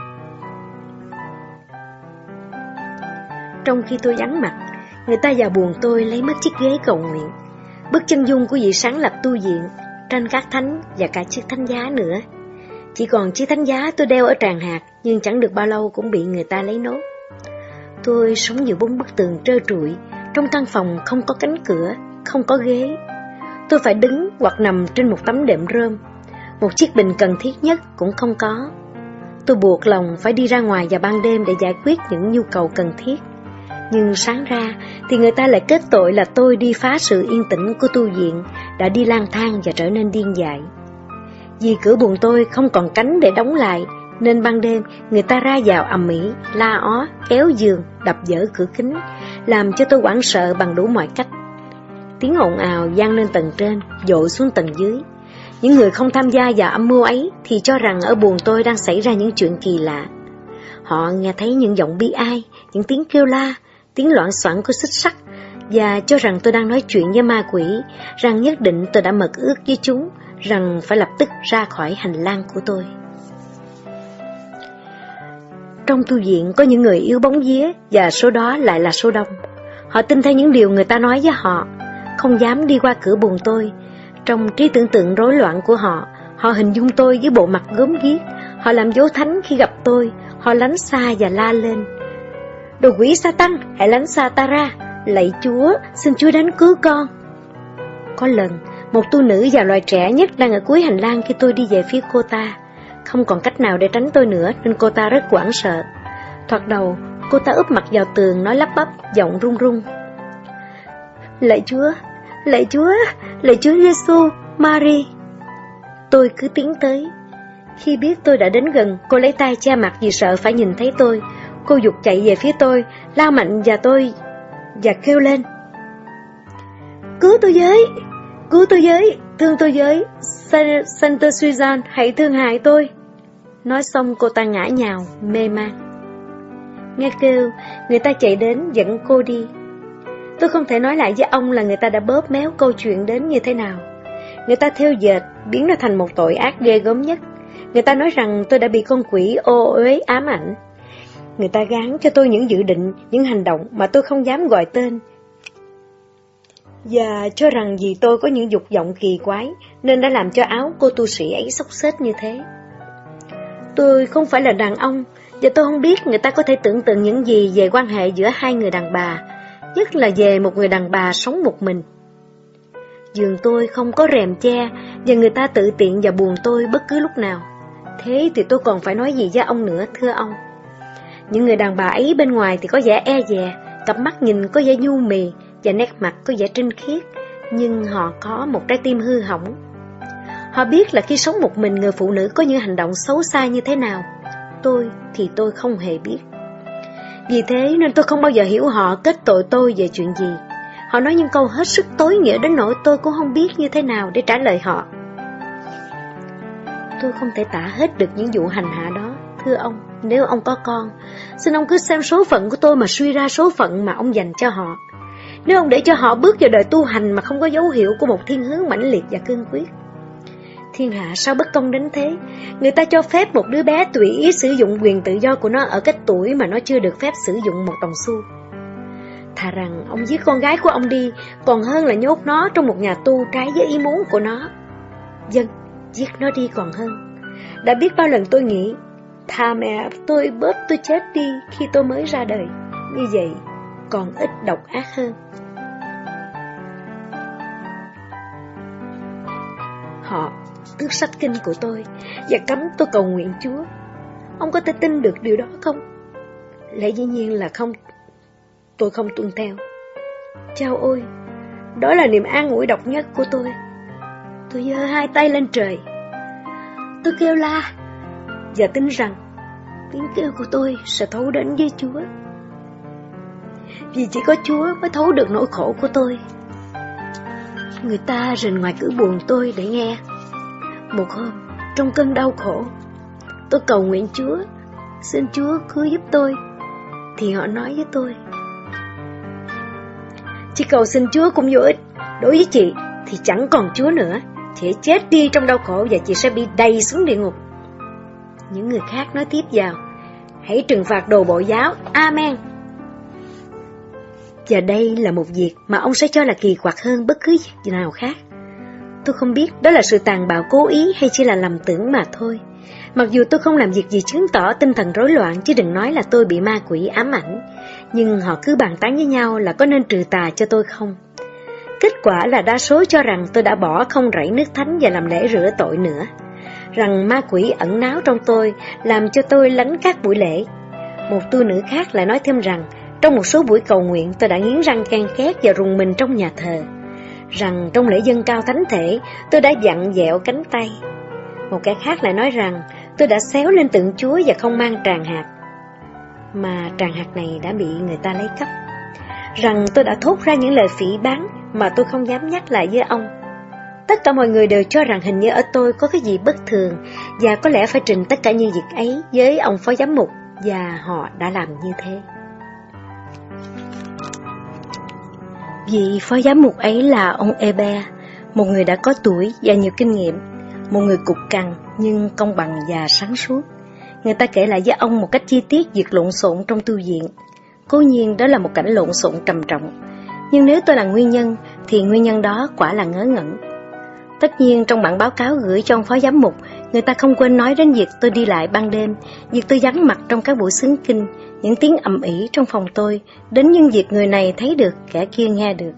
Trong khi tôi vắng mặt, người ta vào buồng tôi lấy mất chiếc ghế cầu nguyện, bức chân dung của vị sáng lập tu viện, tranh các thánh và cả chiếc thánh giá nữa. Chỉ còn chiếc thánh giá tôi đeo ở tràng hạt, nhưng chẳng được bao lâu cũng bị người ta lấy nốt. Tôi sống giữa bốn bức tường trơ trụi, trong căn phòng không có cánh cửa, không có ghế. Tôi phải đứng hoặc nằm trên một tấm đệm rơm. Một chiếc bình cần thiết nhất cũng không có. Tôi buộc lòng phải đi ra ngoài vào ban đêm để giải quyết những nhu cầu cần thiết. Nhưng sáng ra thì người ta lại kết tội là tôi đi phá sự yên tĩnh của tu viện, đã đi lang thang và trở nên điên dại. Vì cửa buồng tôi không còn cánh để đóng lại, nên ban đêm người ta ra vào ầm ĩ, la ó, kéo giường, đập vỡ cửa kính, làm cho tôi hoảng sợ bằng đủ mọi cách. Tiếng ồn ào vang lên tầng trên, dội xuống tầng dưới. Những người không tham gia vào âm mưu ấy thì cho rằng ở buồng tôi đang xảy ra những chuyện kỳ lạ. Họ nghe thấy những giọng bi ai, những tiếng kêu la, tiếng loạn xoạng của xích sắt, và cho rằng tôi đang nói chuyện với ma quỷ, rằng nhất định tôi đã mật ước với chúng, rằng phải lập tức ra khỏi hành lang của tôi. Trong tu viện có những người yêu bóng vía, và số đó lại là số đông. Họ tin theo những điều người ta nói với họ, không dám đi qua cửa buồng tôi. Trong trí tưởng tượng rối loạn của họ, họ hình dung tôi với bộ mặt gớm ghiếc. Họ làm dấu thánh khi gặp tôi. Họ lánh xa và la lên: đồ quỷ Satan, hãy lánh xa ta ra, lạy Chúa, xin Chúa đến cứu con. Có lần, một tu nữ và loài trẻ nhất đang ở cuối hành lang khi tôi đi về phía cô ta. Không còn cách nào để tránh tôi nữa nên cô ta rất hoảng sợ. Thoạt đầu, cô ta úp mặt vào tường nói lắp bắp, giọng run run: lạy Chúa, lạy Chúa, lạy Chúa Giêsu, Mary. Tôi cứ tiến tới. Khi biết tôi đã đến gần, cô lấy tay che mặt vì sợ phải nhìn thấy tôi. Cô giục chạy về phía tôi, lao mạnh vào tôi và kêu lên: cứu tôi với, cứu tôi với, thương tôi với, Saint Susan, hãy thương hại tôi. Nói xong cô ta ngã nhào, mê man. Nghe kêu, người ta chạy đến dẫn cô đi. Tôi không thể nói lại với ông là người ta đã bóp méo câu chuyện đến như thế nào. Người ta thêu dệt, biến nó thành một tội ác ghê gớm nhất. Người ta nói rằng tôi đã bị con quỷ ô uế ám ảnh. Người ta gán cho tôi những dự định, những hành động mà tôi không dám gọi tên. Và cho rằng vì tôi có những dục vọng kỳ quái nên đã làm cho áo cô tu sĩ ấy xốc xếch như thế. Tôi không phải là đàn ông, và tôi không biết người ta có thể tưởng tượng những gì về quan hệ giữa hai người đàn bà, nhất là về một người đàn bà sống một mình. Giường tôi không có rèm che, và người ta tự tiện vào buồng tôi bất cứ lúc nào. Thế thì tôi còn phải nói gì với ông nữa, thưa ông? Những người đàn bà ấy bên ngoài thì có vẻ e dè, cặp mắt nhìn có vẻ nhu mì, và nét mặt có vẻ trinh khiết, nhưng họ có một trái tim hư hỏng. Họ biết là khi sống một mình, người phụ nữ có những hành động xấu xa như thế nào. Tôi thì tôi không hề biết. Vì thế nên tôi không bao giờ hiểu họ kết tội tôi về chuyện gì. Họ nói những câu hết sức tối nghĩa đến nỗi tôi cũng không biết như thế nào để trả lời họ. Tôi không thể tả hết được những vụ hành hạ đó, thưa ông. Nếu ông có con, xin ông cứ xem số phận của tôi mà suy ra số phận mà ông dành cho họ. Nếu ông để cho họ bước vào đời tu hành mà không có dấu hiệu của một thiên hướng mãnh liệt và cương quyết. Thiên hạ sao bất công đến thế? Người ta cho phép một đứa bé tùy ý sử dụng quyền tự do của nó ở cái tuổi mà nó chưa được phép sử dụng một đồng xu. Thà rằng ông giết con gái của ông đi, còn hơn là nhốt nó trong một nhà tu trái với ý muốn của nó. Vâng, giết nó đi còn hơn. Đã biết bao lần tôi nghĩ, thà mẹ tôi bóp tôi chết đi khi tôi mới ra đời. Như vậy còn ít độc ác hơn. Họ tước sách kinh của tôi và cấm tôi cầu nguyện Chúa. Ông có thể tin được điều đó không? Lẽ dĩ nhiên là không. Tôi không tuân theo. Chao ôi, đó là niềm an ủi độc nhất của tôi. Tôi giơ hai tay lên trời. Tôi kêu la và tin rằng tiếng kêu của tôi sẽ thấu đến với Chúa. Vì chỉ có Chúa mới thấu được nỗi khổ của tôi. Người ta rình ngoài cửa buồng tôi để nghe. Một hôm, trong cơn đau khổ, tôi cầu nguyện Chúa, xin Chúa cứu giúp tôi. Thì họ nói với tôi, chỉ cầu xin Chúa cũng vô ích. Đối với chị thì chẳng còn Chúa nữa. Chị chết đi trong đau khổ và chị sẽ bị đầy xuống địa ngục. Những người khác nói tiếp vào, hãy trừng phạt đồ bộ giáo, Amen. Và đây là một việc mà ông sẽ cho là kỳ quặc hơn bất cứ việc nào khác. Tôi không biết đó là sự tàn bạo cố ý hay chỉ là lầm tưởng mà thôi. Mặc dù tôi không làm việc gì chứng tỏ tinh thần rối loạn, chứ đừng nói là tôi bị ma quỷ ám ảnh, nhưng họ cứ bàn tán với nhau là có nên trừ tà cho tôi không. Kết quả là đa số cho rằng tôi đã bỏ không rảy nước thánh và làm lễ rửa tội nữa, rằng ma quỷ ẩn náu trong tôi làm cho tôi lánh các buổi lễ. Một tu nữ khác lại nói thêm rằng trong một số buổi cầu nguyện tôi đã nghiến răng ken két và rùng mình trong nhà thờ, rằng trong lễ dâng cao thánh thể tôi đã vặn vẹo cánh tay. Một kẻ khác lại nói rằng tôi đã xéo lên tượng Chúa và không mang tràng hạt, mà tràng hạt này đã bị người ta lấy cắp. rằng tôi đã thốt ra những lời phỉ báng mà tôi không dám nhắc lại với ông. Tất cả mọi người đều cho rằng hình như ở tôi có cái gì bất thường, và có lẽ phải trình tất cả những việc ấy với ông phó giám mục, và họ đã làm như thế. Vị phó giám mục ấy là ông Ebert, một người đã có tuổi và nhiều kinh nghiệm, một người cục cằn nhưng công bằng và sáng suốt. Người ta kể lại với ông một cách chi tiết việc lộn xộn trong tu viện. Cố nhiên đó là một cảnh lộn xộn trầm trọng, nhưng nếu tôi là nguyên nhân thì nguyên nhân đó quả là ngớ ngẩn. Tất nhiên trong bản báo cáo gửi cho ông phó giám mục, người ta không quên nói đến việc tôi đi lại ban đêm, việc tôi vắng mặt trong các buổi xướng kinh, những tiếng ầm ĩ trong phòng tôi, đến những việc người này thấy được, kẻ kia nghe được.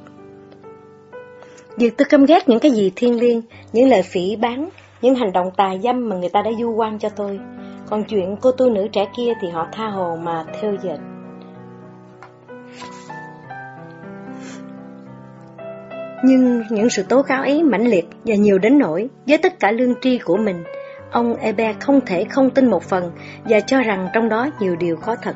Việc tôi căm ghét những cái gì thiêng liêng, những lời phỉ báng, những hành động tà dâm mà người ta đã vu oan cho tôi. Còn chuyện cô tu nữ trẻ kia thì họ tha hồ mà theo dệt. Nhưng những sự tố cáo ấy mãnh liệt và nhiều đến nỗi với tất cả lương tri của mình, ông Ebert không thể không tin một phần và cho rằng trong đó nhiều điều khó thật.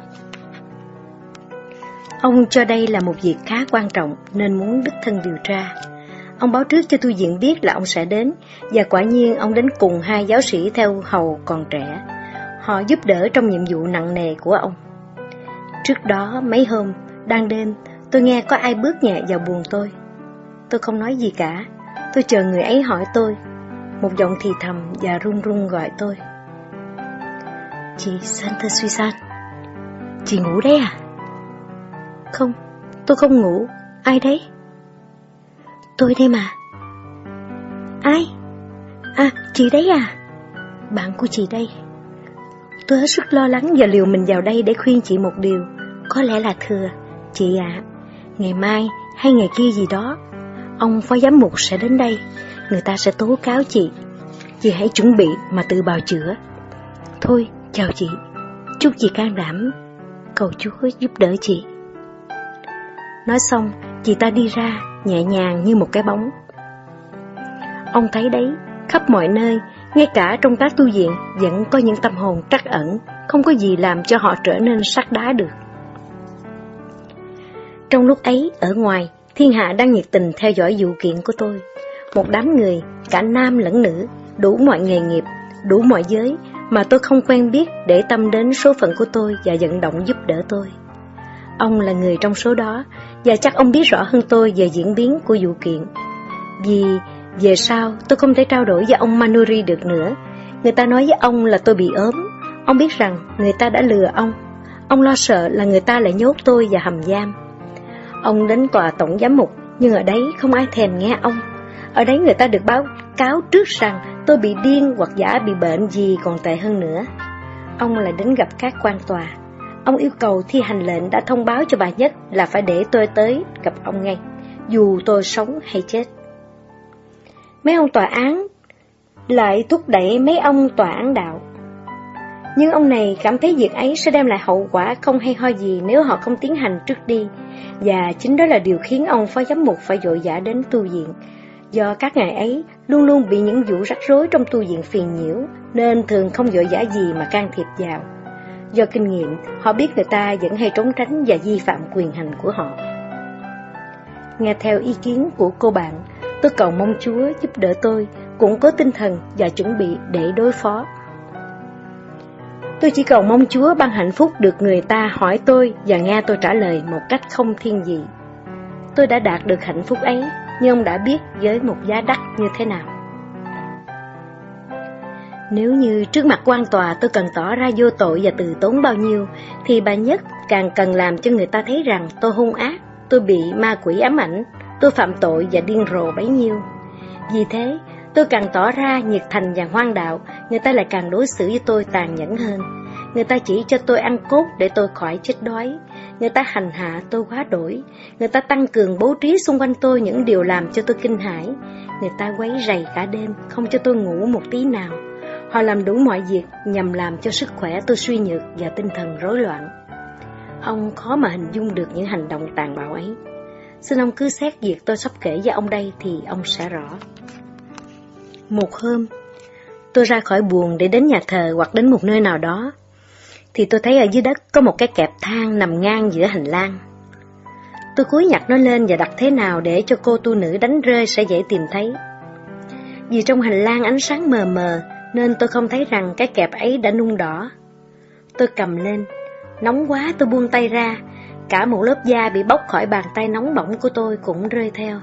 Ông cho đây là một việc khá quan trọng nên muốn đích thân điều tra. Ông báo trước cho tu viện biết là ông sẽ đến, và quả nhiên ông đến cùng hai giáo sĩ theo hầu còn trẻ. Họ giúp đỡ trong nhiệm vụ nặng nề của ông. Trước đó mấy hôm, đang đêm, tôi nghe có ai bước nhẹ vào buồng tôi. Tôi không nói gì cả, tôi chờ người ấy hỏi tôi. Một giọng thì thầm và run run gọi tôi. Chị Santa Suisan, chị ngủ đấy à? Không, tôi không ngủ. Ai đấy? Tôi đây mà. Ai? À, chị đấy à? Bạn của chị đây. Tôi hết sức lo lắng và liều mình vào đây để khuyên chị một điều. Có lẽ là thừa. Chị ạ, ngày mai hay ngày kia gì đó, ông phó giám mục sẽ đến đây. Người ta sẽ tố cáo chị. Chị hãy chuẩn bị mà tự bào chữa. Thôi, chào chị. Chúc chị can đảm. Cầu Chúa giúp đỡ chị. Nói xong, chị ta đi ra, nhẹ nhàng như một cái bóng. Ông thấy đấy, khắp mọi nơi, ngay cả trong các tu viện, vẫn có những tâm hồn trắc ẩn, không có gì làm cho họ trở nên sắt đá được. Trong lúc ấy, ở ngoài, thiên hạ đang nhiệt tình theo dõi vụ kiện của tôi. Một đám người, cả nam lẫn nữ, đủ mọi nghề nghiệp, đủ mọi giới, mà tôi không quen biết để tâm đến số phận của tôi và vận động giúp đỡ tôi. Ông là người trong số đó, và chắc ông biết rõ hơn tôi về diễn biến của vụ kiện. Vì về sau tôi không thể trao đổi với ông Manuri được nữa. Người ta nói với ông là tôi bị ốm. Ông biết rằng người ta đã lừa ông. Ông lo sợ là người ta lại nhốt tôi vào hầm giam. Ông đến tòa tổng giám mục, nhưng ở đấy không ai thèm nghe ông. Ở đấy người ta được báo cáo trước rằng tôi bị điên hoặc giả bị bệnh gì còn tệ hơn nữa. Ông lại đến gặp các quan tòa. Ông yêu cầu thi hành lệnh đã thông báo cho bà Nhất là phải để tôi tới gặp ông ngay, dù tôi sống hay chết. Mấy ông tòa án lại thúc đẩy mấy ông tòa án đạo. Nhưng ông này cảm thấy việc ấy sẽ đem lại hậu quả không hay ho gì nếu họ không tiến hành trước đi. Và chính đó là điều khiến ông phó giám mục phải vội vã đến tu viện. Do các ngày ấy luôn luôn bị những vụ rắc rối trong tu viện phiền nhiễu, nên thường không vội vã gì mà can thiệp vào. Do kinh nghiệm, họ biết người ta vẫn hay trốn tránh và vi phạm quyền hành của họ. Nghe theo ý kiến của cô bạn, tôi cầu mong Chúa giúp đỡ tôi, củng cố tinh thần và chuẩn bị để đối phó. Tôi chỉ cầu mong Chúa ban hạnh phúc được người ta hỏi tôi và nghe tôi trả lời một cách không thiên vị. Tôi đã đạt được hạnh phúc ấy, nhưng ông đã biết với một giá đắt như thế nào. Nếu như trước mặt quan tòa tôi cần tỏ ra vô tội và từ tốn bao nhiêu, thì bà Nhất càng cần làm cho người ta thấy rằng tôi hung ác, tôi bị ma quỷ ám ảnh, tôi phạm tội và điên rồ bấy nhiêu. Vì thế, tôi càng tỏ ra nhiệt thành và hoang đạo, người ta lại càng đối xử với tôi tàn nhẫn hơn. Người ta chỉ cho tôi ăn cốt để tôi khỏi chết đói. Người ta hành hạ tôi quá đổi. Người ta tăng cường bố trí xung quanh tôi những điều làm cho tôi kinh hãi. Người ta quấy rầy cả đêm, không cho tôi ngủ một tí nào. Họ làm đủ mọi việc nhằm làm cho sức khỏe tôi suy nhược và tinh thần rối loạn. Ông khó mà hình dung được những hành động tàn bạo ấy. Xin ông cứ xét việc tôi sắp kể với ông đây thì ông sẽ rõ. Một hôm, tôi ra khỏi buồng để đến nhà thờ hoặc đến một nơi nào đó, thì tôi thấy ở dưới đất có một cái kẹp thang nằm ngang giữa hành lang. Tôi cúi nhặt nó lên và đặt thế nào để cho cô tu nữ đánh rơi sẽ dễ tìm thấy. Vì trong hành lang ánh sáng mờ mờ nên tôi không thấy rằng cái kẹp ấy đã nung đỏ. Tôi cầm lên, nóng quá tôi buông tay ra, cả một lớp da bị bóc khỏi bàn tay nóng bỏng của tôi cũng rơi theo.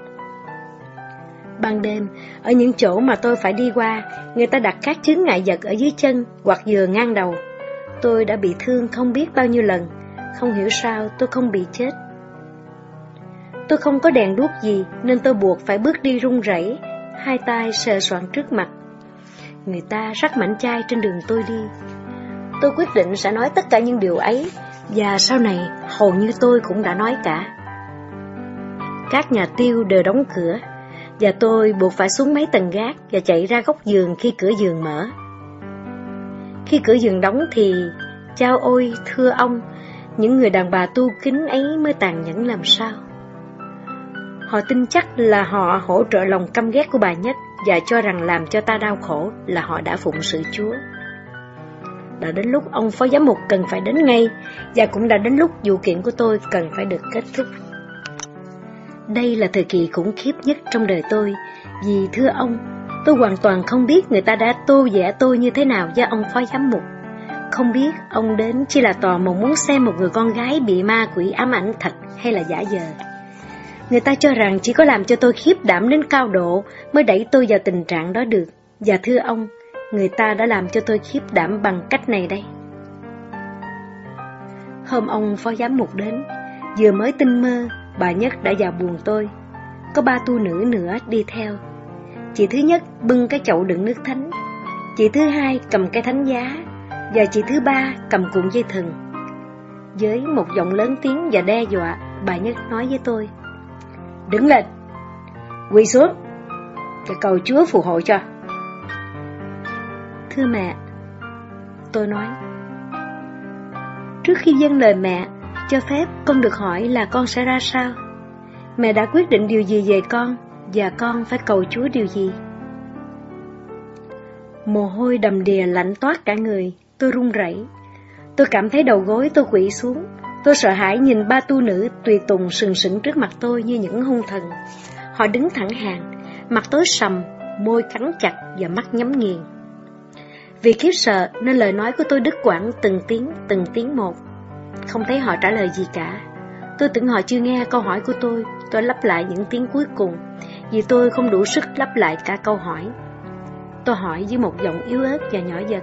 Ban đêm, ở những chỗ mà tôi phải đi qua, người ta đặt các chướng ngại vật ở dưới chân hoặc dừa ngang đầu. Tôi đã bị thương không biết bao nhiêu lần, không hiểu sao tôi không bị chết. Tôi không có đèn đuốc gì nên tôi buộc phải bước đi run rẩy, hai tay sờ soạng trước mặt. Người ta rắc mảnh chai trên đường tôi đi. Tôi quyết định sẽ nói tất cả những điều ấy, và sau này hầu như tôi cũng đã nói cả. Các nhà tiêu đều đóng cửa, và tôi buộc phải xuống mấy tầng gác và chạy ra góc giường khi cửa giường mở. Khi cửa giường đóng thì, chao ôi thưa ông, những người đàn bà tu kính ấy mới tàn nhẫn làm sao. Họ tin chắc là họ hỗ trợ lòng căm ghét của bà Nhất và cho rằng làm cho ta đau khổ là họ đã phụng sự Chúa. Đã đến lúc ông phó giám mục cần phải đến ngay, và cũng đã đến lúc vụ kiện của tôi cần phải được kết thúc. Đây là thời kỳ khủng khiếp nhất trong đời tôi, vì thưa ông, tôi hoàn toàn không biết người ta đã tô vẽ tôi như thế nào với ông phó giám mục. Không biết ông đến chỉ là tò mò muốn xem một người con gái bị ma quỷ ám ảnh thật hay là giả vờ. Người ta cho rằng chỉ có làm cho tôi khiếp đảm đến cao độ mới đẩy tôi vào tình trạng đó được. Và thưa ông, người ta đã làm cho tôi khiếp đảm bằng cách này đây. Hôm ông phó giám mục đến, vừa mới tinh mơ, bà Nhất đã vào buồng tôi. Có 3 tu nữ nữa đi theo. Chị thứ nhất bưng cái chậu đựng nước thánh, chị thứ hai cầm cái thánh giá, và chị thứ ba cầm cuộn dây thừng. Với một giọng lớn tiếng và đe dọa, bà Nhất nói với tôi: "Đứng lên, quỳ xuống, và cầu Chúa phù hộ cho." "Thưa mẹ," tôi nói, "trước khi dâng lời mẹ, cho phép con được hỏi là con sẽ ra sao? Mẹ đã quyết định điều gì về con, và con phải cầu Chúa điều gì?" Mồ hôi đầm đìa lạnh toát cả người, tôi run rẩy. Tôi cảm thấy đầu gối tôi quỵ xuống. Tôi sợ hãi nhìn 3 tu nữ tùy tùng sừng sững trước mặt tôi như những hung thần. Họ đứng thẳng hàng, mặt tối sầm, môi cắn chặt và mắt nhắm nghiền. Vì khiếp sợ nên lời nói của tôi đứt quãng từng tiếng một. Không thấy họ trả lời gì cả. Tôi tưởng họ chưa nghe câu hỏi của tôi lặp lại những tiếng cuối cùng, vì tôi không đủ sức lặp lại cả câu hỏi. Tôi hỏi với một giọng yếu ớt và nhỏ dần: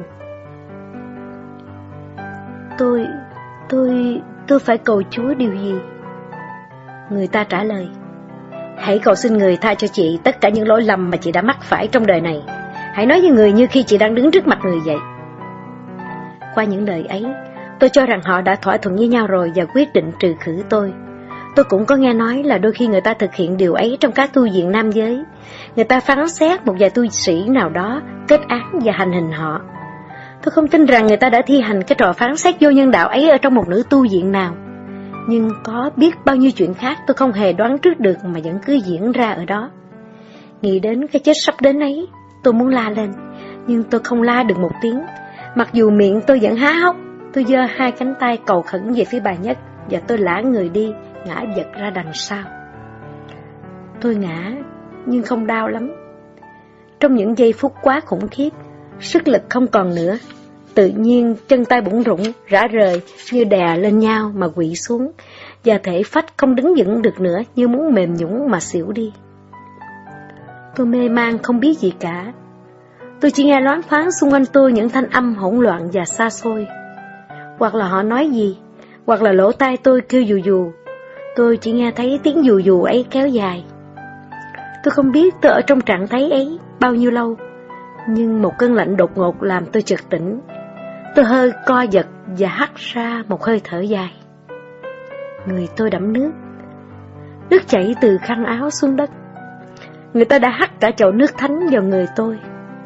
Tôi phải cầu Chúa điều gì?" Người ta trả lời: "Hãy cầu xin người tha cho chị tất cả những lỗi lầm mà chị đã mắc phải trong đời này. Hãy nói với người như khi chị đang đứng trước mặt người vậy." Qua những lời ấy, tôi cho rằng họ đã thỏa thuận với nhau rồi và quyết định trừ khử tôi. Tôi cũng có nghe nói là đôi khi người ta thực hiện điều ấy trong các tu viện nam giới. Người ta phán xét một vài tu sĩ nào đó, kết án và hành hình họ. Tôi không tin rằng người ta đã thi hành cái trò phán xét vô nhân đạo ấy ở trong một nữ tu viện nào. Nhưng có biết bao nhiêu chuyện khác tôi không hề đoán trước được mà vẫn cứ diễn ra ở đó. Nghĩ đến cái chết sắp đến ấy, tôi muốn la lên, nhưng tôi không la được một tiếng. Mặc dù miệng tôi vẫn há hốc, tôi giơ 2 cánh tay cầu khẩn về phía bà Nhất, và tôi lả người đi, ngã vật ra đằng sau. Tôi ngã, nhưng không đau lắm. Trong những giây phút quá khủng khiếp, sức lực không còn nữa. Tự nhiên chân tay bủn rủn, rã rời như đè lên nhau mà quỵ xuống, và thể phách không đứng vững được nữa, như muốn mềm nhũn mà xỉu đi. Tôi mê man không biết gì cả. Tôi chỉ nghe loáng thoáng xung quanh tôi những thanh âm hỗn loạn và xa xôi. Hoặc là họ nói gì, hoặc là lỗ tai tôi kêu dù dù. Tôi chỉ nghe thấy tiếng dù dù ấy kéo dài. Tôi không biết tôi ở trong trạng thái ấy bao nhiêu lâu, nhưng một cơn lạnh đột ngột làm tôi chợt tỉnh. Tôi hơi co giật và hắt ra một hơi thở dài. Người tôi đẫm nước. Nước chảy từ khăn áo xuống đất. Người ta đã hắt cả chậu nước thánh vào người tôi.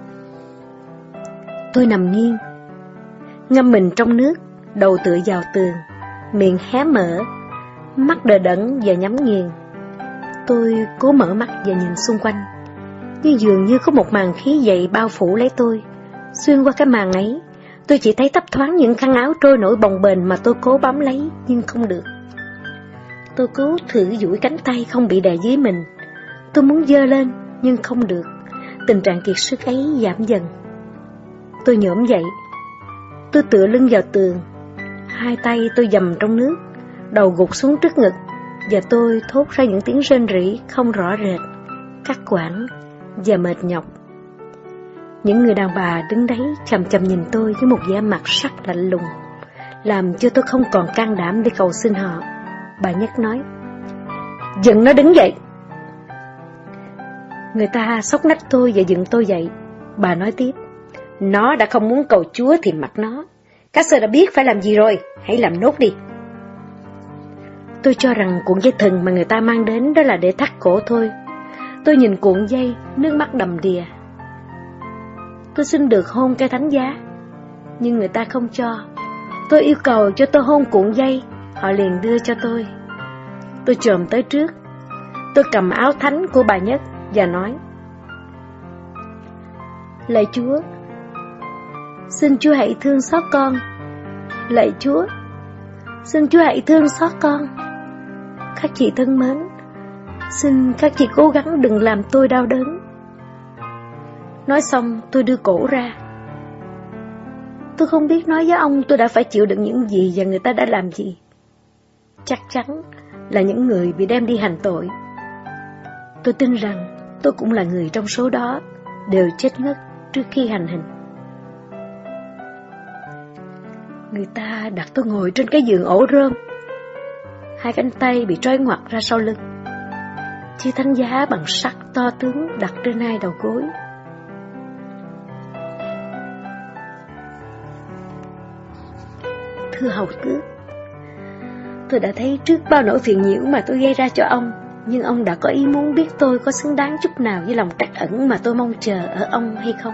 Tôi nằm nghiêng, ngâm mình trong nước, đầu tựa vào tường, miệng hé mở, mắt đờ đẫn và nhắm nghiền. Tôi cố mở mắt và nhìn xung quanh, nhưng dường như có một màn khí dậy bao phủ lấy tôi. Xuyên qua cái màn ấy, tôi chỉ thấy thấp thoáng những khăn áo trôi nổi bồng bềnh mà tôi cố bám lấy, nhưng không được. Tôi cố thử duỗi cánh tay không bị đè dưới mình. Tôi muốn giơ lên nhưng không được. Tình trạng kiệt sức ấy giảm dần. Tôi nhổm dậy. Tôi tựa lưng vào tường. Hai tay tôi dầm trong nước, đầu gục xuống trước ngực, và tôi thốt ra những tiếng rên rỉ không rõ rệt, cắt quãng và mệt nhọc. Những người đàn bà đứng đấy chằm chằm nhìn tôi với một vẻ mặt sắc lạnh lùng, làm cho tôi không còn can đảm để cầu xin họ. Bà Nhất nói: "Dựng nó đứng dậy." Người ta xốc nách tôi và dựng tôi dậy. Bà nói tiếp: "Nó đã không muốn cầu Chúa thì mặc nó. Các sơ đã biết phải làm gì rồi, hãy làm nốt đi." Tôi cho rằng cuộn dây thừng mà người ta mang đến đó là để thắt cổ thôi. Tôi nhìn cuộn dây, nước mắt đầm đìa. Tôi xin được hôn cây thánh giá, nhưng người ta không cho. Tôi yêu cầu cho tôi hôn cuộn dây, họ liền đưa cho tôi. Tôi chồm tới trước. Tôi cầm áo thánh của bà Nhất và nói: "Lạy Chúa, xin Chúa hãy thương xót con. Lạy Chúa, xin Chúa hãy thương xót con. Các chị thân mến, xin các chị cố gắng đừng làm tôi đau đớn." Nói xong tôi đưa cổ ra. Tôi không biết nói với ông tôi đã phải chịu đựng những gì và người ta đã làm gì. Chắc chắn là những người bị đem đi hành tội. Tôi tin rằng tôi cũng là người trong số đó, đều chết ngất trước khi hành hình. Người ta đặt tôi ngồi trên cái giường ổ rơm. Hai cánh tay bị trói ngoặt ra sau lưng. Chiếc thánh giá bằng sắt to tướng đặt trên hai đầu gối. Thưa hầu tước, tôi đã thấy trước bao nỗi phiền nhiễu mà tôi gây ra cho ông, nhưng ông đã có ý muốn biết tôi có xứng đáng chút nào với lòng trắc ẩn mà tôi mong chờ ở ông hay không.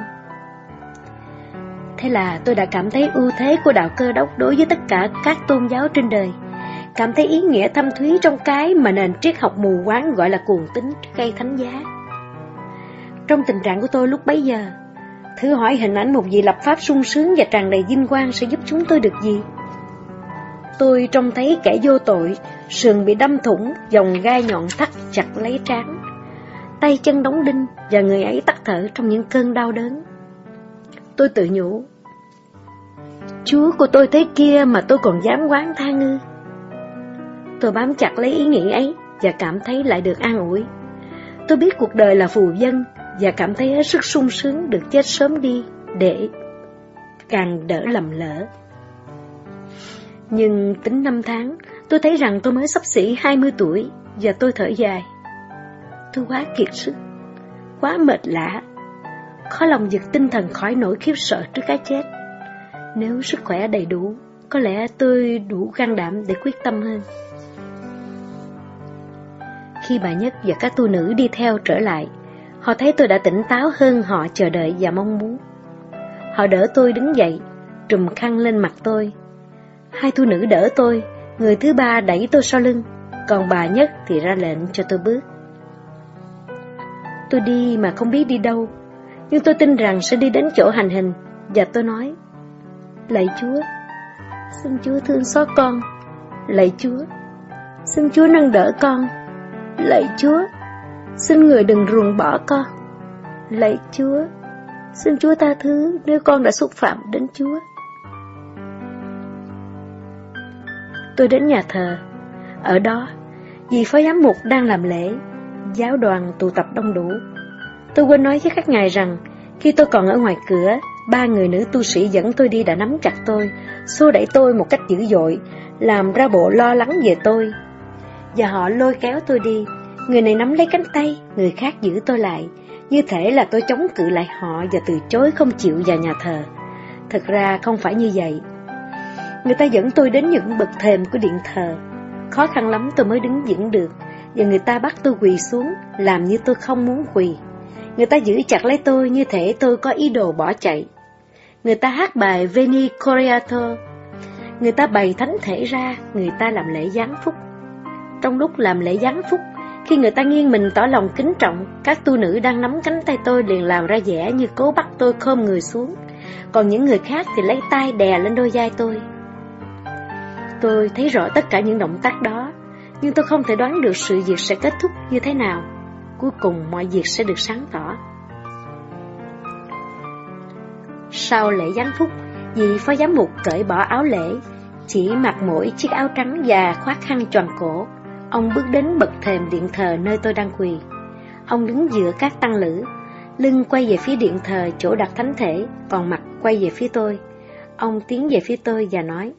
Thế là tôi đã cảm thấy ưu thế của đạo Cơ Đốc đối với tất cả các tôn giáo trên đời, cảm thấy ý nghĩa thâm thúy trong cái mà nền triết học mù quáng gọi là cuồng tín cây thánh giá. Trong tình trạng của tôi lúc bấy giờ, thử hỏi hình ảnh một vị lập pháp sung sướng và tràn đầy vinh quang sẽ giúp chúng tôi được gì? Tôi trông thấy kẻ vô tội, sườn bị đâm thủng, vòng gai nhọn thắt chặt lấy trán, tay chân đóng đinh và người ấy tắc thở trong những cơn đau đớn. Tôi tự nhủ: Chúa của tôi thế kia mà tôi còn dám oán than ư? Tôi bám chặt lấy ý nghĩ ấy và cảm thấy lại được an ủi. Tôi biết cuộc đời là phù vân và cảm thấy hết sức sung sướng được chết sớm đi để càng đỡ lầm lỡ. Nhưng tính năm tháng, tôi thấy rằng tôi mới xấp xỉ 20 tuổi và tôi thở dài. Tôi quá kiệt sức, quá mệt lả, khó lòng giật tinh thần khỏi nỗi khiếp sợ trước cái chết. Nếu sức khỏe đầy đủ, có lẽ tôi đủ can đảm để quyết tâm hơn. Khi bà Nhất và các tu nữ đi theo trở lại, họ thấy tôi đã tỉnh táo hơn họ chờ đợi và mong muốn. Họ đỡ tôi đứng dậy, trùm khăn lên mặt tôi. Hai tu nữ đỡ tôi, người thứ ba đẩy tôi sau lưng, còn bà Nhất thì ra lệnh cho tôi bước. Tôi đi mà không biết đi đâu, nhưng tôi tin rằng sẽ đi đến chỗ hành hình, và tôi nói: Lạy Chúa, xin Chúa thương xót con. Lạy Chúa, xin Chúa nâng đỡ con. Lạy Chúa, xin người đừng ruồng bỏ con. Lạy Chúa, xin Chúa tha thứ nếu con đã xúc phạm đến Chúa. Tôi đến nhà thờ. Ở đó, vị phó giám mục đang làm lễ, giáo đoàn tụ tập đông đủ. Tôi quên nói với các ngài rằng, khi tôi còn ở ngoài cửa, 3 người nữ tu sĩ dẫn tôi đi đã nắm chặt tôi, xô đẩy tôi một cách dữ dội, làm ra bộ lo lắng về tôi. Và họ lôi kéo tôi đi, người này nắm lấy cánh tay, người khác giữ tôi lại, như thể là tôi chống cự lại họ và từ chối không chịu vào nhà thờ. Thật ra không phải như vậy. Người ta dẫn tôi đến những bậc thềm của điện thờ. Khó khăn lắm tôi mới đứng vững được, và người ta bắt tôi quỳ xuống, làm như tôi không muốn quỳ. Người ta giữ chặt lấy tôi như thể tôi có ý đồ bỏ chạy. Người ta hát bài Veni Creator. Người ta bày thánh thể ra, người ta làm lễ giáng phúc. Trong lúc làm lễ giáng phúc, khi người ta nghiêng mình tỏ lòng kính trọng, các tu nữ đang nắm cánh tay tôi liền làm ra vẻ như cố bắt tôi khom người xuống, còn những người khác thì lấy tay đè lên đôi vai tôi. Tôi thấy rõ tất cả những động tác đó, nhưng tôi không thể đoán được sự việc sẽ kết thúc như thế nào. Cuối cùng mọi việc sẽ được sáng tỏ. Sau lễ giáng phúc, vị phó giám mục cởi bỏ áo lễ, chỉ mặc mỗi chiếc áo trắng và khoác khăn choàng cổ. Ông bước đến bậc thềm điện thờ nơi tôi đang quỳ. Ông đứng giữa các tăng lữ, lưng quay về phía điện thờ chỗ đặt thánh thể, còn mặt quay về phía tôi. Ông tiến về phía tôi và nói: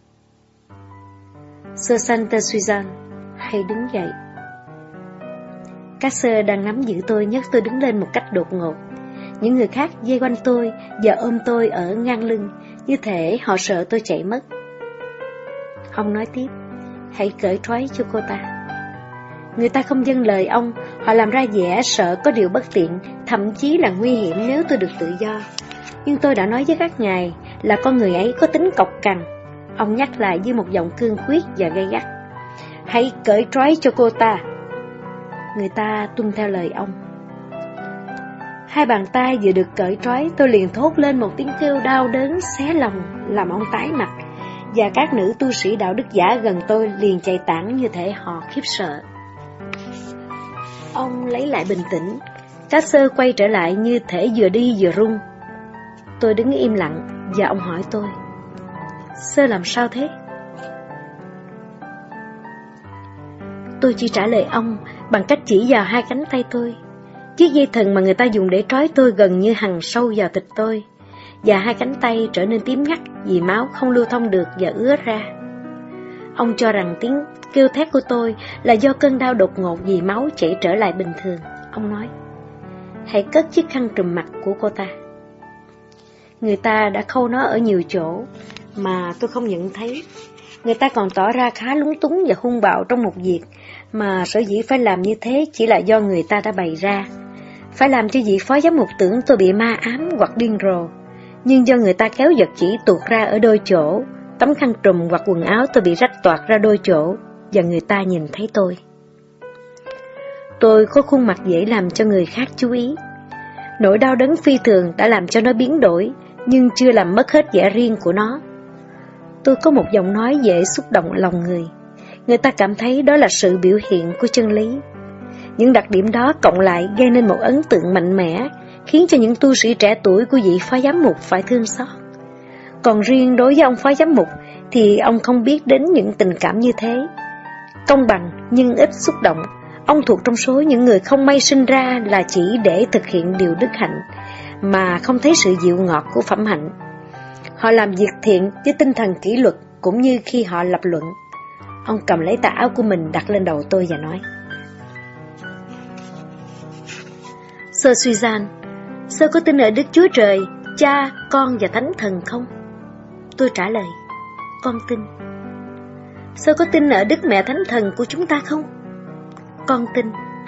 Sơ Santa Susan, hãy đứng dậy. Các sơ đang nắm giữ tôi nhấc tôi đứng lên một cách đột ngột. Những người khác vây quanh tôi và ôm tôi ở ngang lưng, như thể họ sợ tôi chạy mất. Ông nói tiếp: hãy cởi trói cho cô ta. Người ta không vâng lời ông, họ làm ra vẻ sợ có điều bất tiện, thậm chí là nguy hiểm nếu tôi được tự do. Nhưng tôi đã nói với các ngài là con người ấy có tính cộc cằn. Ông nhắc lại với một giọng cương quyết và gay gắt: hãy cởi trói cho cô ta. Người ta tuân theo lời ông. Hai bàn tay vừa được cởi trói, tôi liền thốt lên một tiếng kêu đau đớn xé lòng, làm ông tái mặt, và các nữ tu sĩ đạo đức giả gần tôi liền chạy tản như thể họ khiếp sợ. Ông lấy lại bình tĩnh, các sơ quay trở lại như thể vừa đi vừa run. Tôi đứng im lặng và ông hỏi tôi: sơ làm sao thế? Tôi chỉ trả lời ông bằng cách chỉ vào hai cánh tay tôi. Chiếc dây thừng mà người ta dùng để trói tôi gần như hằn sâu vào thịt tôi, và hai cánh tay trở nên tím ngắt vì máu không lưu thông được và ứa ra. Ông cho rằng tiếng kêu thét của tôi là do cơn đau đột ngột vì máu chảy trở lại bình thường. Ông nói: hãy cất chiếc khăn trùm mặt của cô ta. Người ta đã khâu nó ở nhiều chỗ mà tôi không nhận thấy. Người ta còn tỏ ra khá lúng túng và hung bạo trong một việc mà sở dĩ phải làm như thế chỉ là do người ta đã bày ra. Phải làm cho vị phó giám mục tưởng tôi bị ma ám hoặc điên rồ. Nhưng do người ta kéo vật chỉ tuột ra ở đôi chỗ, tấm khăn trùm hoặc quần áo tôi bị rách toạc ra đôi chỗ, và người ta nhìn thấy tôi. Tôi có khuôn mặt dễ làm cho người khác chú ý. Nỗi đau đớn phi thường đã làm cho nó biến đổi, nhưng chưa làm mất hết vẻ riêng của nó. Tôi có một giọng nói dễ xúc động lòng người. Người ta cảm thấy đó là sự biểu hiện của chân lý. Những đặc điểm đó cộng lại gây nên một ấn tượng mạnh mẽ, khiến cho những tu sĩ trẻ tuổi của vị phó giám mục phải thương xót. Còn riêng đối với ông phó giám mục thì ông không biết đến những tình cảm như thế. Công bằng nhưng ít xúc động, ông thuộc trong số những người không may sinh ra là chỉ để thực hiện điều đức hạnh, mà không thấy sự dịu ngọt của phẩm hạnh. Họ làm việc thiện với tinh thần kỷ luật cũng như khi họ lập luận. Ông cầm lấy tà áo của mình đặt lên đầu tôi và nói: Sơ Susan, sơ có tin ở Đức Chúa Trời, Cha, Con và Thánh Thần không? Tôi trả lời: con tin. Sơ có tin ở Đức Mẹ Thánh Thần của chúng ta không? Con tin.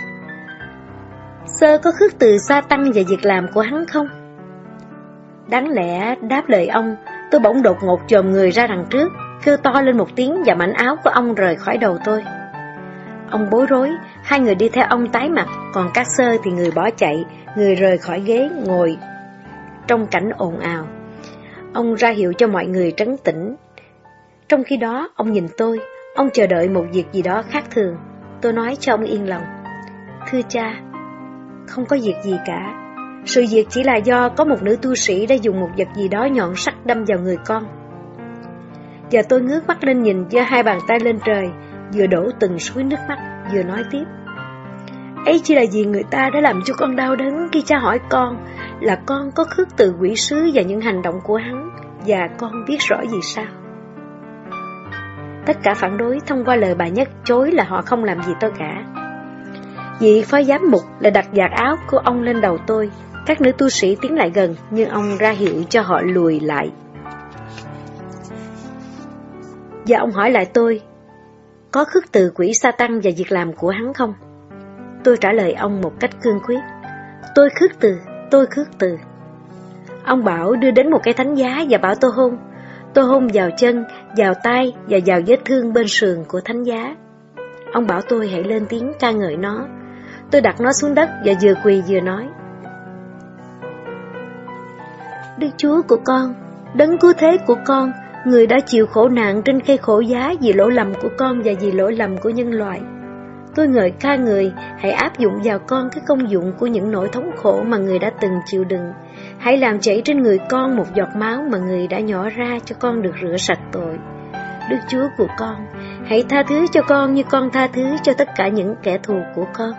Sơ có khước từ Sa-tăng và việc làm của hắn không? Đáng lẽ đáp lời ông, tôi bỗng đột ngột chồm người ra đằng trước, kêu to lên một tiếng và mảnh áo của ông rời khỏi đầu tôi. Ông bối rối, hai người đi theo ông tái mặt, còn các sơ thì người bỏ chạy, người rời khỏi ghế ngồi trong cảnh ồn ào. Ông ra hiệu cho mọi người trấn tĩnh. Trong khi đó, ông nhìn tôi, ông chờ đợi một việc gì đó khác thường. Tôi nói cho ông yên lòng: thưa cha, không có việc gì cả. Sự việc chỉ là do có một nữ tu sĩ đã dùng một vật gì đó nhọn sắc đâm vào người con. Và tôi ngước mắt lên nhìn, giơ hai bàn tay lên trời, vừa đổ từng suối nước mắt, vừa nói tiếp: ấy chỉ là vì người ta đã làm cho con đau đớn khi cha hỏi con là con có khước từ quỷ sứ và những hành động của hắn, và con biết rõ vì sao. Tất cả phản đối thông qua lời bà Nhất chối là họ không làm gì tôi cả. Vị phó giám mục là đặt vạt áo của ông lên đầu tôi. Các nữ tu sĩ tiến lại gần, nhưng ông ra hiệu cho họ lùi lại. Và ông hỏi lại tôi: có khước từ quỷ Sa-tăng và việc làm của hắn không? Tôi trả lời ông một cách cương quyết: tôi khước từ, tôi khước từ. Ông bảo đưa đến một cái thánh giá và bảo tôi hôn. Tôi hôn vào chân, vào tay và vào vết thương bên sườn của thánh giá. Ông bảo tôi hãy lên tiếng ca ngợi nó. Tôi đặt nó xuống đất và vừa quỳ vừa nói: Đức Chúa của con, đấng cứu thế của con, Người đã chịu khổ nạn trên cây khổ giá vì lỗi lầm của con và vì lỗi lầm của nhân loại. Tôi ngợi ca người, hãy áp dụng vào con cái công dụng của những nỗi thống khổ mà người đã từng chịu đựng. Hãy làm chảy trên người con một giọt máu mà người đã nhỏ ra cho con được rửa sạch tội. Đức Chúa của con, hãy tha thứ cho con như con tha thứ cho tất cả những kẻ thù của con.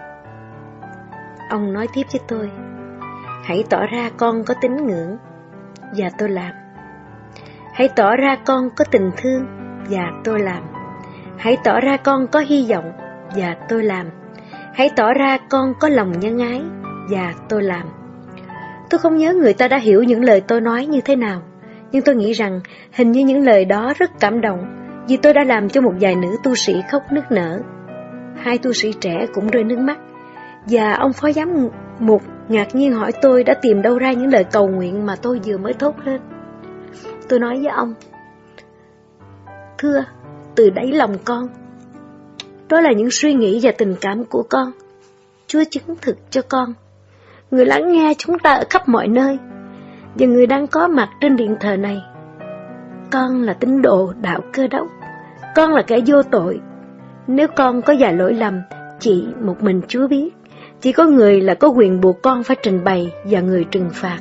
Ông nói tiếp với tôi, hãy tỏ ra con có tín ngưỡng, và tôi làm. Hãy tỏ ra con có tình thương, và tôi làm. Hãy tỏ ra con có hy vọng, và tôi làm. Hãy tỏ ra con có lòng nhân ái, và tôi làm. Tôi không nhớ người ta đã hiểu những lời tôi nói như thế nào, nhưng tôi nghĩ rằng hình như những lời đó rất cảm động, vì tôi đã làm cho một vài nữ tu sĩ khóc nức nở. 2 tu sĩ trẻ cũng rơi nước mắt, và ông phó giám mục ngạc nhiên hỏi tôi đã tìm đâu ra những lời cầu nguyện mà tôi vừa mới thốt lên. Tôi nói với ông, thưa, từ đáy lòng con, đó là những suy nghĩ và tình cảm của con. Chúa chứng thực cho con. Người lắng nghe chúng ta ở khắp mọi nơi, và người đang có mặt trên điện thờ này. Con là tín đồ đạo Cơ Đốc. Con là kẻ vô tội. Nếu con có vài lỗi lầm, chỉ một mình Chúa biết. Chỉ có người là có quyền buộc con phải trình bày và người trừng phạt.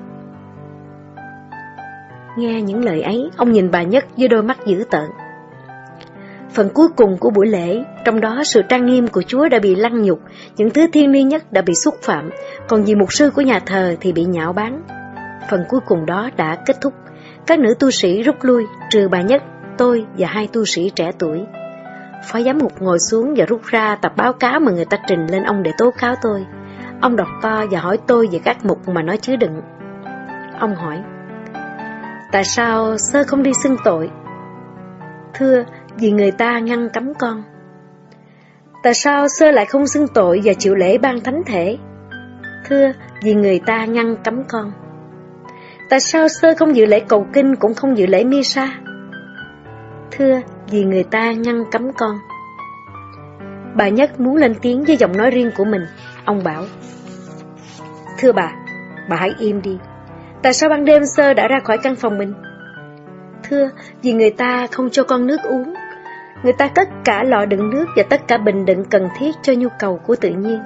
Nghe những lời ấy, ông nhìn bà Nhất với đôi mắt dữ tợn. Phần cuối cùng của buổi lễ, trong đó sự trang nghiêm của Chúa đã bị lăng nhục, những thứ thiêng liêng nhất đã bị xúc phạm, còn vị mục sư của nhà thờ thì bị nhạo báng. Phần cuối cùng đó đã kết thúc, các nữ tu sĩ rút lui, trừ bà Nhất, tôi và 2 tu sĩ trẻ tuổi. Phó giám mục ngồi xuống và rút ra tập báo cáo mà người ta trình lên ông để tố cáo tôi. Ông đọc to và hỏi tôi về các mục mà nó chứa đựng. Ông hỏi, tại sao sơ không đi xưng tội? Thưa, vì người ta ngăn cấm con. Tại sao sơ lại không xưng tội và chịu lễ ban thánh thể? Thưa, vì người ta ngăn cấm con. Tại sao sơ không dự lễ cầu kinh cũng không dự lễ Misa? Thưa, vì người ta ngăn cấm con. Bà Nhất muốn lên tiếng với giọng nói riêng của mình. Ông bảo, thưa bà hãy im đi. Tại sao ban đêm sơ đã ra khỏi căn phòng mình? Thưa, vì người ta không cho con nước uống. Người ta cất cả lọ đựng nước và tất cả bình đựng cần thiết cho nhu cầu của tự nhiên.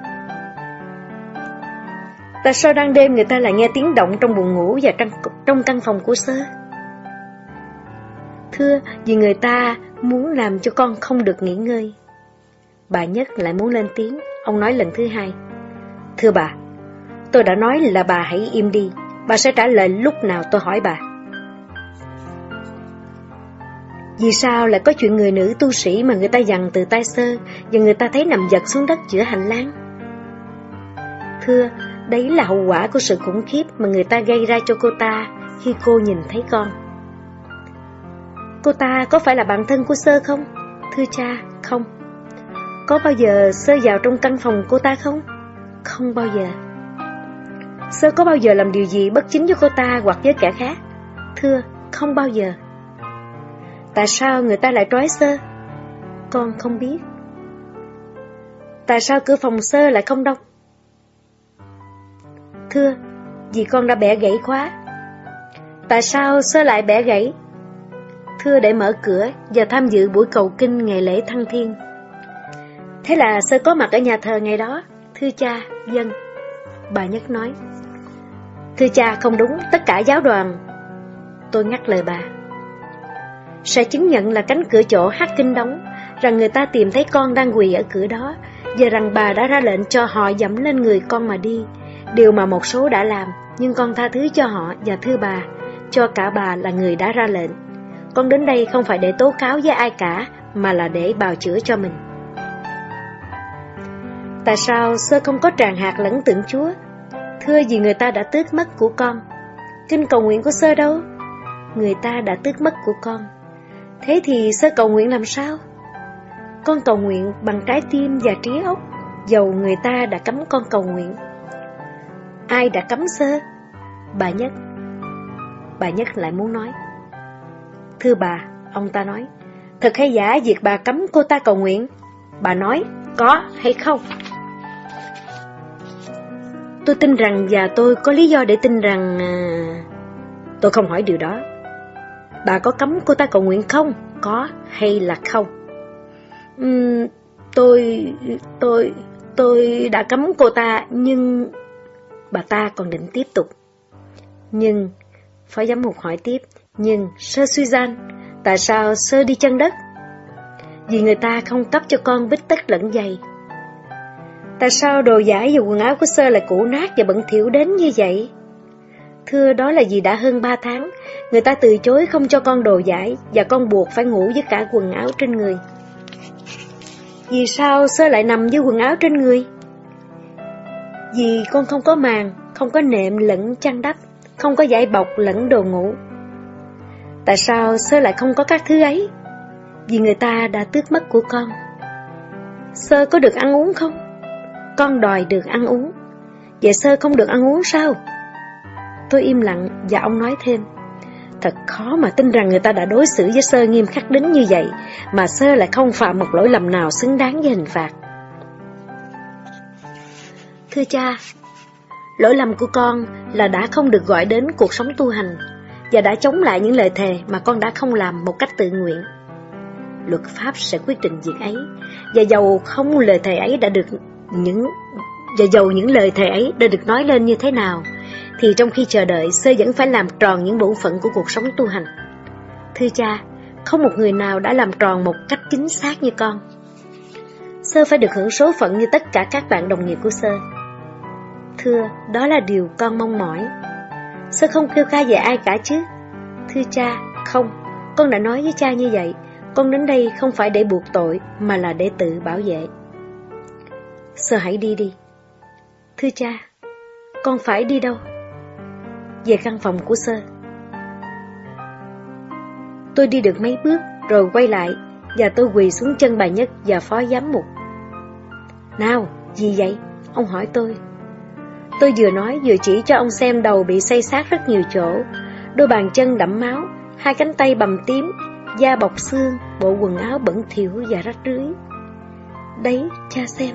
Tại sao ban đêm người ta lại nghe tiếng động trong buồng ngủ và trong căn phòng của sơ? Thưa, vì người ta muốn làm cho con không được nghỉ ngơi. Bà Nhất lại muốn lên tiếng. Ông nói lần thứ 2, thưa bà, tôi đã nói là bà hãy im đi. Bà sẽ trả lời lúc nào tôi hỏi bà. Vì sao lại có chuyện người nữ tu sĩ mà người ta giằng từ tay sơ và người ta thấy nằm giật xuống đất giữa hành lang? Thưa, đấy là hậu quả của sự khủng khiếp mà người ta gây ra cho cô ta khi cô nhìn thấy con. Cô ta có phải là bạn thân của sơ không? Thưa cha, không. Có bao giờ sơ vào trong căn phòng cô ta không? Không bao giờ. Sơ có bao giờ làm điều gì bất chính với cô ta hoặc với kẻ khác? Thưa, không bao giờ. Tại sao người ta lại trói sơ? Con không biết. Tại sao cửa phòng sơ lại không đóng? Thưa, vì con đã bẻ gãy khóa. Tại sao sơ lại bẻ gãy? Thưa, để mở cửa và tham dự buổi cầu kinh ngày lễ Thăng Thiên. Thế là sơ có mặt ở nhà thờ ngày đó? Thưa cha, vâng. Bà Nhất nói, thưa cha, không đúng, tất cả giáo đoàn. Tôi ngắt lời bà. Sẽ chứng nhận là cánh cửa chỗ hát kinh đóng, rằng người ta tìm thấy con đang quỳ ở cửa đó, và rằng bà đã ra lệnh cho họ dẫm lên người con mà đi, điều mà một số đã làm, nhưng con tha thứ cho họ và thưa bà, cho cả bà là người đã ra lệnh. Con đến đây không phải để tố cáo với ai cả, mà là để bào chữa cho mình. Tại sao sơ không có tràng hạt lẫn tượng Chúa? Thưa, vì người ta đã tước mất của con. Kinh cầu nguyện của sơ đâu? Người ta đã tước mất của con. Thế thì sơ cầu nguyện làm sao? Con cầu nguyện bằng trái tim và trí óc, dầu người ta đã cấm con cầu nguyện. Ai đã cấm sơ? Bà Nhất. Bà Nhất lại muốn nói. Thưa bà, ông ta nói, thật hay giả việc bà cấm cô ta cầu nguyện? Bà nói, có hay không? Tôi tin rằng và tôi có lý do để tin rằng... Tôi không hỏi điều đó. Bà có cấm cô ta cầu nguyện không? Có hay là không? Tôi đã cấm cô ta, nhưng... Bà ta còn định tiếp tục. Nhưng, phó giám mục hỏi tiếp, nhưng Sơ Susan, tại sao Sơ đi chân đất? Vì người ta không cấp cho con bít tất lẫn giày. Tại sao đồ vải và quần áo của Sơ lại cũ nát và bẩn thỉu đến như vậy? Thưa, đó là vì đã hơn 3 tháng, người ta từ chối không cho con đồ vải và con buộc phải ngủ với cả quần áo trên người. Vì sao Sơ lại nằm với quần áo trên người? Vì con không có màn, không có nệm lẫn chăn đắp, không có vải bọc lẫn đồ ngủ. Tại sao Sơ lại không có các thứ ấy? Vì người ta đã tước mất của con. Sơ có được ăn uống không? Con đòi được ăn uống. Vậy Sơ không được ăn uống sao? Tôi im lặng và ông nói thêm, thật khó mà tin rằng người ta đã đối xử với Sơ nghiêm khắc đến như vậy, mà Sơ lại không phạm một lỗi lầm nào xứng đáng với hình phạt. Thưa cha, lỗi lầm của con là đã không được gọi đến cuộc sống tu hành và đã chống lại những lời thề mà con đã không làm một cách tự nguyện. Luật pháp sẽ quyết định việc ấy, và dầu những lời thề ấy đã được nói lên như thế nào, thì trong khi chờ đợi, Sơ vẫn phải làm tròn những bổn phận của cuộc sống tu hành. Thưa cha, không một người nào đã làm tròn một cách chính xác như con. Sơ phải được hưởng số phận như tất cả các bạn đồng nghiệp của Sơ. Thưa, đó là điều con mong mỏi. Sơ không kêu ca về ai cả chứ? Thưa cha, không, con đã nói với cha như vậy. Con đến đây không phải để buộc tội, mà là để tự bảo vệ. Sơ hãy đi đi. Thưa cha, con phải đi đâu? Về căn phòng của Sơ. Tôi đi được mấy bước rồi quay lại, và tôi quỳ xuống chân bà Nhất và phó giám mục. Nào, gì vậy? Ông hỏi tôi. Tôi vừa nói vừa chỉ cho ông xem đầu bị xây xát rất nhiều chỗ, đôi bàn chân đẫm máu, hai cánh tay bầm tím, da bọc xương, bộ quần áo bẩn thỉu và rách rưới. Đấy, cha xem.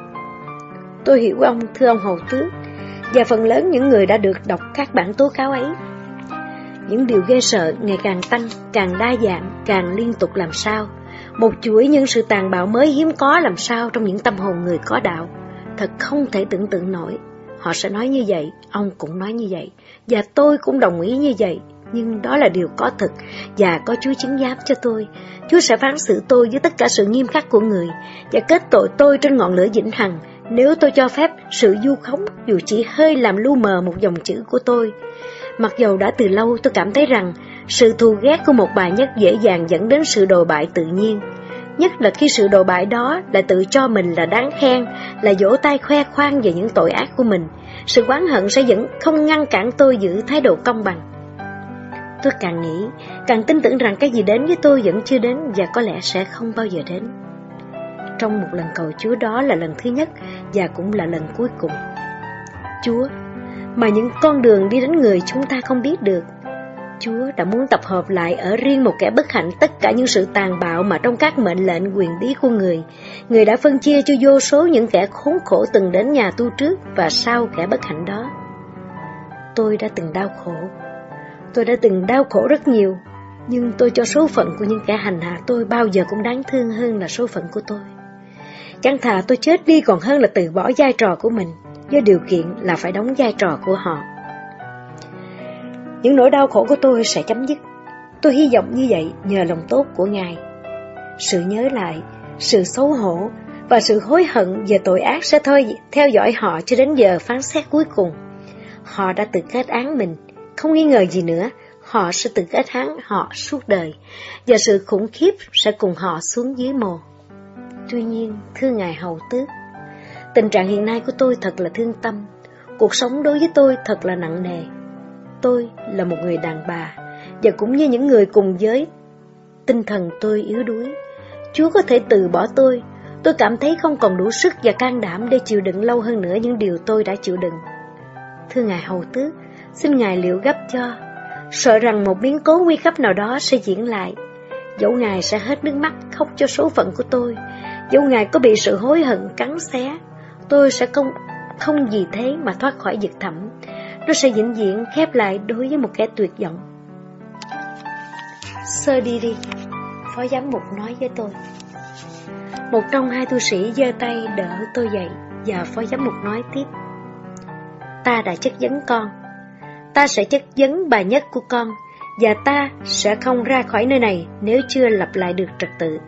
Tôi hiểu ông, thưa ông hầu tước, và phần lớn những người đã được đọc các bản tố cáo ấy. Những điều ghê sợ ngày càng tăng, càng đa dạng, càng liên tục làm sao. Một chuỗi những sự tàn bạo mới hiếm có làm sao trong những tâm hồn người có đạo. Thật không thể tưởng tượng nổi. Họ sẽ nói như vậy, ông cũng nói như vậy, và tôi cũng đồng ý như vậy. Nhưng đó là điều có thực, và có Chúa chứng giám cho tôi. Chúa sẽ phán xử tôi với tất cả sự nghiêm khắc của người, và kết tội tôi trên ngọn lửa vĩnh hằng, nếu tôi cho phép sự vu khống dù chỉ hơi làm lu mờ một dòng chữ của tôi. Mặc dầu đã từ lâu tôi cảm thấy rằng sự thù ghét của một bà Nhất dễ dàng dẫn đến sự đồi bại tự nhiên, nhất là khi sự đồi bại đó lại tự cho mình là đáng khen, là vỗ tay khoe khoang về những tội ác của mình. Sự oán hận sẽ vẫn không ngăn cản tôi giữ thái độ công bằng. Tôi càng nghĩ, càng tin tưởng rằng cái gì đến với tôi vẫn chưa đến, và có lẽ sẽ không bao giờ đến. Trong một lần cầu Chúa, đó là lần thứ nhất và cũng là lần cuối cùng. Chúa, mà những con đường đi đến người chúng ta không biết được. Chúa đã muốn tập hợp lại ở riêng một kẻ bất hạnh tất cả những sự tàn bạo mà trong các mệnh lệnh quyền bí của người. Người đã phân chia cho vô số những kẻ khốn khổ từng đến nhà tu trước và sau kẻ bất hạnh đó. Tôi đã từng đau khổ. Tôi đã từng đau khổ rất nhiều, nhưng tôi cho số phận của những kẻ hành hạ tôi bao giờ cũng đáng thương hơn là số phận của tôi. Chẳng thà tôi chết đi còn hơn là từ bỏ vai trò của mình, với điều kiện là phải đóng vai trò của họ. Những nỗi đau khổ của tôi sẽ chấm dứt. Tôi hy vọng như vậy nhờ lòng tốt của Ngài. Sự nhớ lại, sự xấu hổ và sự hối hận về tội ác sẽ thôi theo dõi họ cho đến giờ phán xét cuối cùng. Họ đã tự kết án mình, không nghi ngờ gì nữa, họ sẽ tự kết án họ suốt đời, và sự khủng khiếp sẽ cùng họ xuống dưới mồ. Tuy nhiên, thưa Ngài hầu tước, tình trạng hiện nay của tôi thật là thương tâm. Cuộc sống đối với tôi thật là nặng nề. Tôi là một người đàn bà, và cũng như những người cùng giới, tinh thần tôi yếu đuối. Chúa có thể từ bỏ tôi. Tôi cảm thấy không còn đủ sức và can đảm để chịu đựng lâu hơn nữa những điều tôi đã chịu đựng. Thưa Ngài hầu tước, xin Ngài liệu gấp cho, sợ rằng một biến cố nguy cấp nào đó sẽ diễn lại. Dẫu Ngài sẽ hết nước mắt khóc cho số phận của tôi, dẫu Ngài có bị sự hối hận cắn xé, tôi sẽ không vì thế mà thoát khỏi vực thẳm. Nó sẽ vĩnh viễn khép lại đối với một kẻ tuyệt vọng. Sơ đi, phó giám mục nói với tôi. Một trong hai tu sĩ giơ tay đỡ tôi dậy, và phó giám mục nói tiếp. Ta đã chất vấn con. Ta sẽ chất vấn bà Nhất của con, và ta sẽ không ra khỏi nơi này nếu chưa lập lại được trật tự.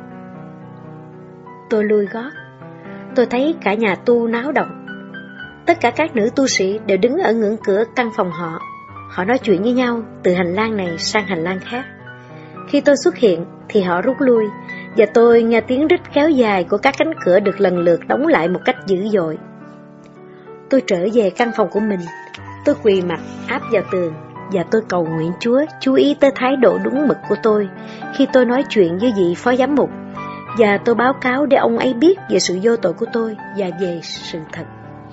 Tôi lui gót. Tôi thấy cả nhà tu náo động. Tất cả các nữ tu sĩ đều đứng ở ngưỡng cửa căn phòng họ. Họ nói chuyện với nhau từ hành lang này sang hành lang khác. Khi tôi xuất hiện thì họ rút lui, và tôi nghe tiếng rít kéo dài của các cánh cửa được lần lượt đóng lại một cách dữ dội. Tôi trở về căn phòng của mình. Tôi quỳ mặt áp vào tường, và tôi cầu nguyện Chúa chú ý tới thái độ đúng mực của tôi khi tôi nói chuyện với vị phó giám mục, và tôi báo cáo để ông ấy biết về sự vô tội của tôi và về sự thật.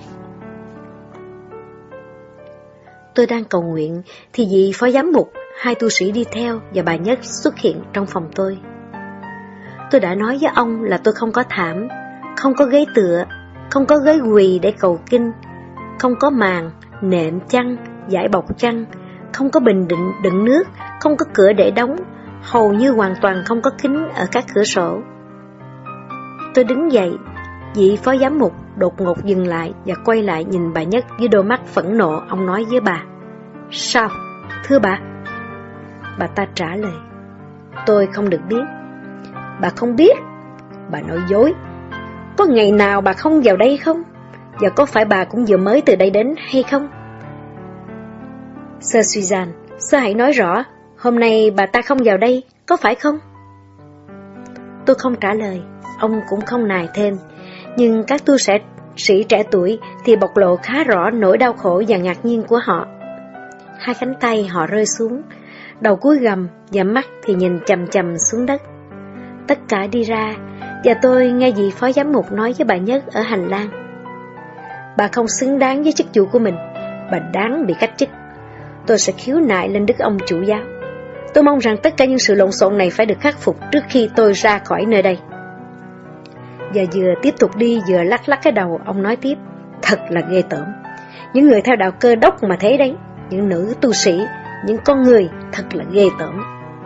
Tôi đang cầu nguyện thì vị phó giám mục, hai tu sĩ đi theo và bà Nhất xuất hiện trong phòng tôi. Tôi đã nói với ông là tôi không có thảm, không có ghế tựa, không có ghế quỳ để cầu kinh, không có màn, nệm chăn, dải bọc chăn, không có bình đựng nước, không có cửa để đóng, hầu như hoàn toàn không có kính ở các cửa sổ. Tôi đứng dậy, vị phó giám mục đột ngột dừng lại và quay lại nhìn bà Nhất với đôi mắt phẫn nộ. Ông nói với bà: Sao, thưa bà? Bà ta trả lời: Tôi không được biết. Bà không biết? Bà nói dối. Có ngày nào bà không vào đây không? Và có phải bà cũng vừa mới từ đây đến hay không? Sơ Suzanne, sơ hãy nói rõ, hôm nay bà ta không vào đây, có phải không? Tôi không trả lời, ông cũng không nài thêm, nhưng các tu sĩ trẻ tuổi thì bộc lộ khá rõ nỗi đau khổ và ngạc nhiên của họ. Hai cánh tay họ rơi xuống, đầu cúi gằm và mắt thì nhìn chằm chằm xuống đất. Tất cả đi ra, và tôi nghe vị phó giám mục nói với bà Nhất ở hành lang: Bà không xứng đáng với chức vụ của mình, bà đáng bị cách chức. Tôi sẽ khiếu nại lên đức ông chủ giáo. Tôi mong rằng tất cả những sự lộn xộn này phải được khắc phục trước khi tôi ra khỏi nơi đây. Và vừa tiếp tục đi vừa lắc lắc cái đầu, ông nói tiếp: Thật là ghê tởm. Những người theo đạo Cơ Đốc mà thế đấy, những nữ tu sĩ, những con người, thật là ghê tởm.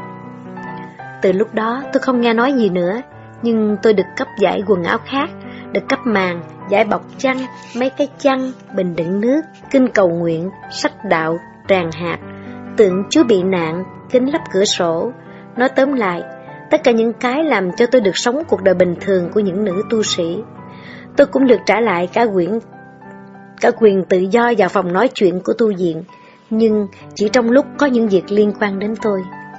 Từ lúc đó tôi không nghe nói gì nữa, nhưng tôi được cấp giải quần áo khác, được cấp màn, giải bọc chăn, mấy cái chăn, bình đựng nước, kinh cầu nguyện, sách đạo, tràng hạt, tượng Chúa bị nạn, kính lắp cửa sổ. Nói tóm lại, tất cả những cái làm cho tôi được sống cuộc đời bình thường của những nữ tu sĩ. Tôi cũng được trả lại cả quyền tự do vào phòng nói chuyện của tu viện, nhưng chỉ trong lúc có những việc liên quan đến tôi.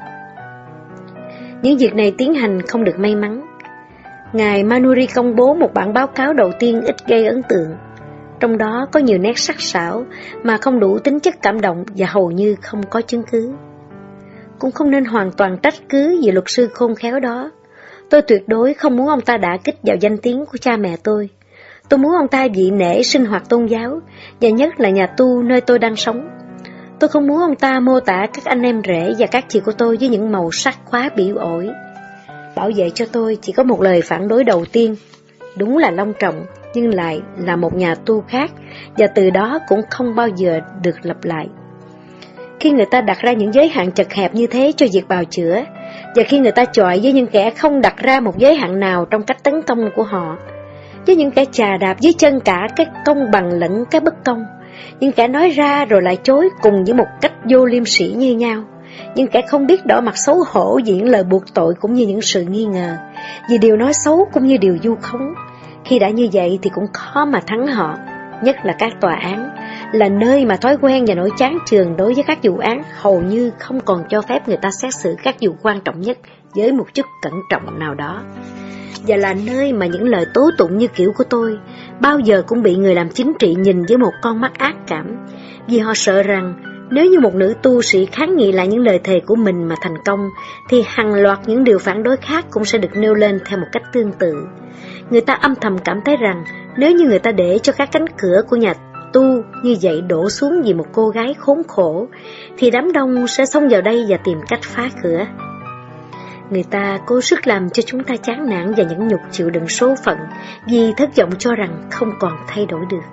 Những việc này tiến hành không được may mắn. Ngài Manuri công bố một bản báo cáo đầu tiên ít gây ấn tượng. Trong đó có nhiều nét sắc sảo mà không đủ tính chất cảm động và hầu như không có chứng cứ. Cũng không nên hoàn toàn trách cứ vì luật sư khôn khéo đó. Tôi tuyệt đối không muốn ông ta đả kích vào danh tiếng của cha mẹ tôi. Tôi muốn ông ta vị nể sinh hoạt tôn giáo, và nhất là nhà tu nơi tôi đang sống. Tôi không muốn ông ta mô tả các anh em rể và các chị của tôi với những màu sắc quá biểu ổi. Bảo vệ cho tôi chỉ có một lời phản đối đầu tiên. Đúng là long trọng, nhưng lại là một nhà tu khác, và từ đó cũng không bao giờ được lặp lại. Khi người ta đặt ra những giới hạn chật hẹp như thế cho việc bào chữa, và khi người ta chọi với những kẻ không đặt ra một giới hạn nào trong cách tấn công của họ, với những kẻ chà đạp dưới chân cả cái công bằng lẫn cái bất công, những kẻ nói ra rồi lại chối cùng với một cách vô liêm sỉ như nhau, những kẻ không biết đỏ mặt xấu hổ diễn lời buộc tội cũng như những sự nghi ngờ, vì điều nói xấu cũng như điều vu khống. Khi đã như vậy thì cũng khó mà thắng họ, nhất là các tòa án, là nơi mà thói quen và nỗi chán chường đối với các vụ án hầu như không còn cho phép người ta xét xử các vụ quan trọng nhất với một chút cẩn trọng nào đó. Và là nơi mà những lời tố tụng như kiểu của tôi bao giờ cũng bị người làm chính trị nhìn với một con mắt ác cảm, vì họ sợ rằng nếu như một nữ tu sĩ kháng nghị lại những lời thề của mình mà thành công, thì hàng loạt những điều phản đối khác cũng sẽ được nêu lên theo một cách tương tự. Người ta âm thầm cảm thấy rằng nếu như người ta để cho các cánh cửa của nhà tu như vậy đổ xuống vì một cô gái khốn khổ, thì đám đông sẽ xông vào đây và tìm cách phá cửa. Người ta cố sức làm cho chúng ta chán nản và nhẫn nhục chịu đựng số phận, vì thất vọng cho rằng không còn thay đổi được.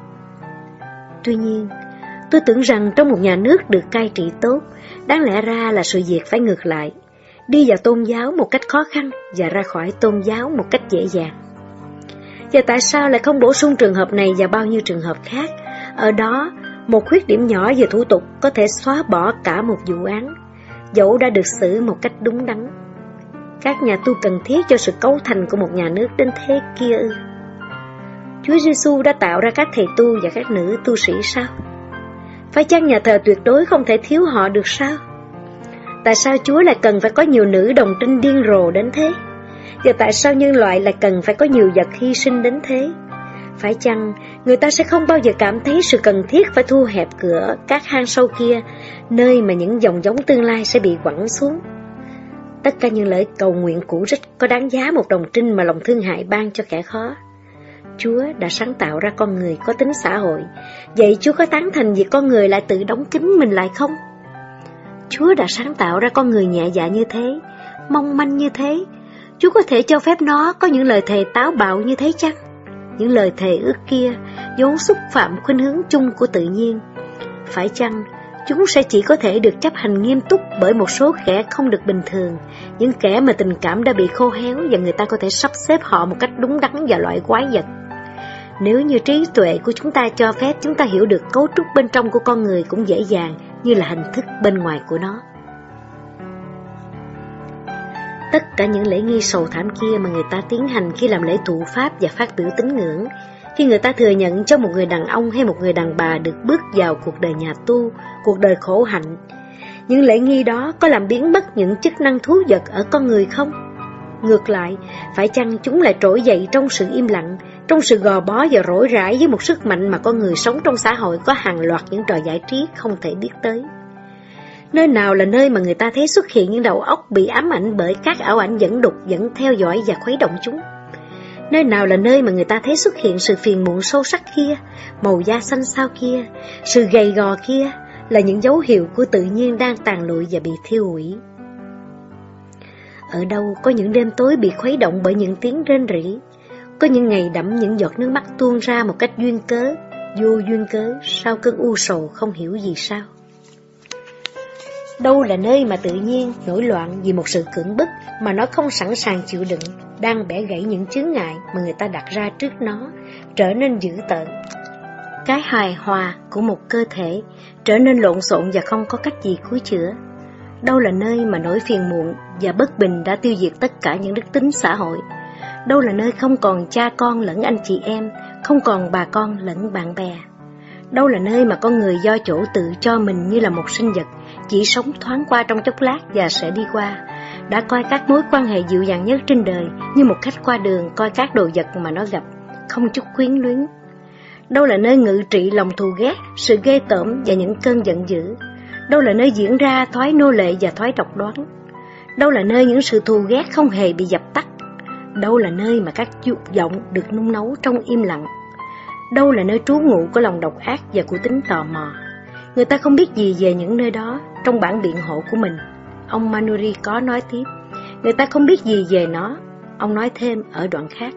Tuy nhiên, tôi tưởng rằng trong một nhà nước được cai trị tốt, đáng lẽ ra là sự việc phải ngược lại. đi vào tôn giáo một cách khó khăn và ra khỏi tôn giáo một cách dễ dàng. Và tại sao lại không bổ sung trường hợp này và bao nhiêu trường hợp khác? Ở đó, một khuyết điểm nhỏ về thủ tục có thể xóa bỏ cả một vụ án, dẫu đã được xử một cách đúng đắn. Các nhà tu cần thiết cho sự cấu thành của một nhà nước đến thế kia ư? Chúa Giêsu đã tạo ra các thầy tu và các nữ tu sĩ sao? Phải chăng nhà thờ tuyệt đối không thể thiếu họ được sao? Tại sao Chúa lại cần phải có nhiều nữ đồng trinh điên rồ đến thế? Và tại sao nhân loại lại cần phải có nhiều vật hy sinh đến thế? Phải chăng người ta sẽ không bao giờ cảm thấy sự cần thiết phải thu hẹp cửa các hang sâu kia, nơi mà những dòng giống tương lai sẽ bị quẳng xuống? Tất cả những lời cầu nguyện cũ rích có đáng giá một đồng trinh mà lòng thương hại ban cho kẻ khó. Chúa đã sáng tạo ra con người có tính xã hội, vậy Chúa có tán thành việc con người lại tự đóng kín mình lại không? Chúa đã sáng tạo ra con người nhẹ dạ như thế, mong manh như thế, Chúa có thể cho phép nó có những lời thề táo bạo như thế chăng? Những lời thề ước kia vốn xúc phạm khuynh hướng chung của tự nhiên. Phải chăng chúng sẽ chỉ có thể được chấp hành nghiêm túc bởi một số kẻ không được bình thường, những kẻ mà tình cảm đã bị khô héo và người ta có thể sắp xếp họ một cách đúng đắn và loại quái vật? Nếu như trí tuệ của chúng ta cho phép chúng ta hiểu được cấu trúc bên trong của con người cũng dễ dàng như là hình thức bên ngoài của nó. Tất cả những lễ nghi sầu thảm kia mà người ta tiến hành khi làm lễ thụ pháp và phát biểu tín ngưỡng, khi người ta thừa nhận cho một người đàn ông hay một người đàn bà được bước vào cuộc đời nhà tu, cuộc đời khổ hạnh, những lễ nghi đó có làm biến mất những chức năng thú vật ở con người không? Ngược lại, phải chăng chúng lại trỗi dậy trong sự im lặng, trong sự gò bó và rỗi rãi với một sức mạnh mà con người sống trong xã hội có hàng loạt những trò giải trí không thể biết tới? Nơi nào là nơi mà người ta thấy xuất hiện những đầu óc bị ám ảnh bởi các ảo ảnh dẫn đục vẫn theo dõi và khuấy động chúng? Nơi nào là nơi mà người ta thấy xuất hiện sự phiền muộn sâu sắc kia, màu da xanh xao kia, sự gầy gò kia, là những dấu hiệu của tự nhiên đang tàn lụi và bị thiêu hủy? Ở đâu có những đêm tối bị khuấy động bởi những tiếng rên rỉ, có những ngày đẫm những giọt nước mắt tuôn ra một cách duyên cớ, vô duyên cớ, sau cơn u sầu không hiểu gì sao? Đâu là nơi mà tự nhiên nổi loạn vì một sự cưỡng bức mà nó không sẵn sàng chịu đựng, đang bẻ gãy những chướng ngại mà người ta đặt ra trước nó, trở nên dữ tợn. Cái hài hòa của một cơ thể trở nên lộn xộn và không có cách gì cứu chữa. Đâu là nơi mà nỗi phiền muộn và bất bình đã tiêu diệt tất cả những đức tính xã hội. Đâu là nơi không còn cha con lẫn anh chị em, không còn bà con lẫn bạn bè. Đâu là nơi mà con người do chỗ tự cho mình như là một sinh vật chỉ sống thoáng qua trong chốc lát và sẽ đi qua, đã coi các mối quan hệ dịu dàng nhất trên đời như một khách qua đường coi các đồ vật mà nó gặp, không chút quyến luyến. Đâu là nơi ngự trị lòng thù ghét, sự ghê tởm và những cơn giận dữ. Đâu là nơi diễn ra thói nô lệ và thói độc đoán. Đâu là nơi những sự thù ghét không hề bị dập tắt. Đâu là nơi mà các dục vọng được nung nấu trong im lặng. Đâu là nơi trú ngụ của lòng độc ác và của tính tò mò. Người ta không biết gì về những nơi đó. Trong bản biện hộ của mình, ông Manuri có nói tiếp, người ta không biết gì về nó. Ông nói thêm ở đoạn khác: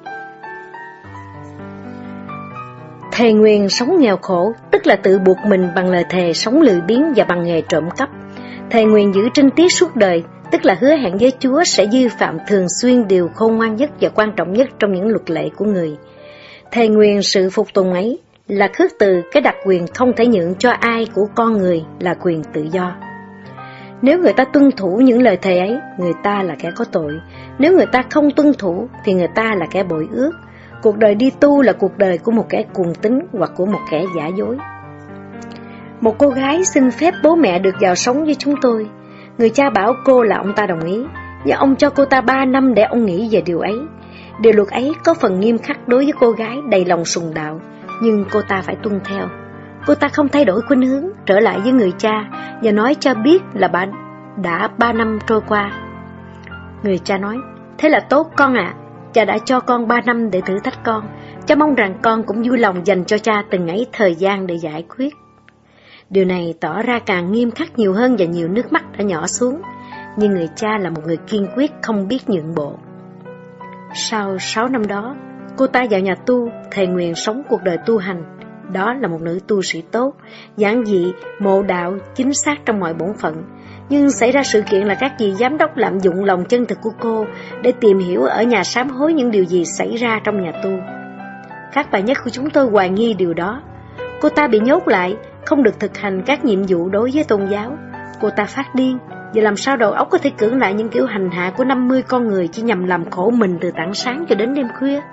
thề nguyền sống nghèo khổ, tức là tự buộc mình bằng lời thề sống lười biếng và bằng nghề trộm cắp. Thề nguyền giữ trinh tiết suốt đời, tức là hứa hẹn với Chúa sẽ vi phạm thường xuyên điều khôn ngoan nhất và quan trọng nhất trong những luật lệ của người. Thề nguyền sự phục tùng ấy là khước từ cái đặc quyền không thể nhượng cho ai của con người là quyền tự do. Nếu người ta tuân thủ những lời thề ấy, người ta là kẻ có tội. Nếu người ta không tuân thủ thì người ta là kẻ bội ước. Cuộc đời đi tu là cuộc đời của một kẻ cuồng tín hoặc của một kẻ giả dối. Một cô gái xin phép bố mẹ được vào sống với chúng tôi. Người cha bảo cô là ông ta đồng ý, và ông cho cô ta 3 năm để ông nghĩ về điều ấy. Điều luật ấy có phần nghiêm khắc đối với cô gái đầy lòng sùng đạo, nhưng cô ta phải tuân theo. Cô ta không thay đổi khuynh hướng, trở lại với người cha và nói cho biết là bà đã 3 năm trôi qua. Người cha nói: thế là tốt con ạ. Cha đã cho con 3 năm để thử thách con. Cha mong rằng con cũng vui lòng dành cho cha từng ấy thời gian để giải quyết. Điều này tỏ ra càng nghiêm khắc nhiều hơn và nhiều nước mắt đã nhỏ xuống. Nhưng người cha là một người kiên quyết không biết nhượng bộ. Sau 6 năm đó, cô ta vào nhà tu, thề nguyện sống cuộc đời tu hành. Đó là một nữ tu sĩ tốt, giản dị, mộ đạo, chính xác trong mọi bổn phận. Nhưng xảy ra sự kiện là các vị giám đốc lạm dụng lòng chân thực của cô để tìm hiểu ở nhà sám hối những điều gì xảy ra trong nhà tu. Các bà nhất của chúng tôi hoài nghi điều đó. Cô ta bị nhốt lại, không được thực hành các nhiệm vụ đối với tôn giáo. Cô ta phát điên, và làm sao đầu óc có thể cưỡng lại những kiểu hành hạ của 50 con người chỉ nhằm làm khổ mình từ tảng sáng cho đến đêm khuya.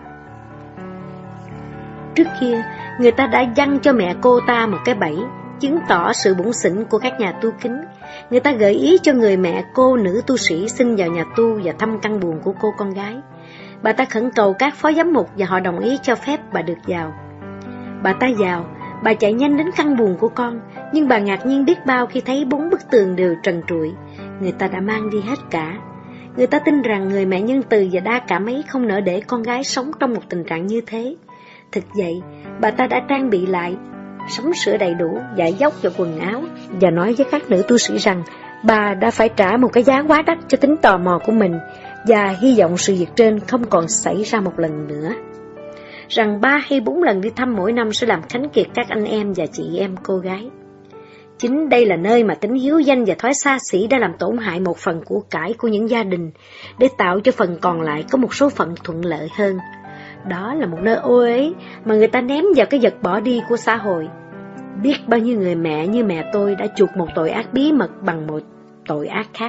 Trước kia, người ta đã giăng cho mẹ cô ta một cái bẫy, chứng tỏ sự bủn xỉn của các nhà tu kính. Người ta gợi ý cho người mẹ cô nữ tu sĩ xin vào nhà tu và thăm căn buồng của cô con gái. Bà ta khẩn cầu các phó giám mục và họ đồng ý cho phép bà được vào. Bà ta vào, bà chạy nhanh đến căn buồng của con, nhưng bà ngạc nhiên biết bao khi thấy 4 bức tường đều trần trụi. Người ta đã mang đi hết cả. Người ta tin rằng người mẹ nhân từ và đa cảm ấy không nỡ để con gái sống trong một tình trạng như thế. Thực vậy, bà ta đã trang bị lại, sắm sửa đầy đủ, dải dốc và quần áo, và nói với các nữ tu sĩ rằng bà đã phải trả một cái giá quá đắt cho tính tò mò của mình, và hy vọng sự việc trên không còn xảy ra một lần nữa. Rằng 3 hay 4 lần đi thăm mỗi năm sẽ làm khánh kiệt các anh em và chị em cô gái. Chính đây là nơi mà tính hiếu danh và thói xa xỉ đã làm tổn hại một phần của cải của những gia đình, để tạo cho phần còn lại có một số phận thuận lợi hơn. Đó là một nơi ô uế mà người ta ném vào cái vật bỏ đi của xã hội. Biết bao nhiêu người mẹ như mẹ tôi đã chuộc một tội ác bí mật bằng một tội ác khác.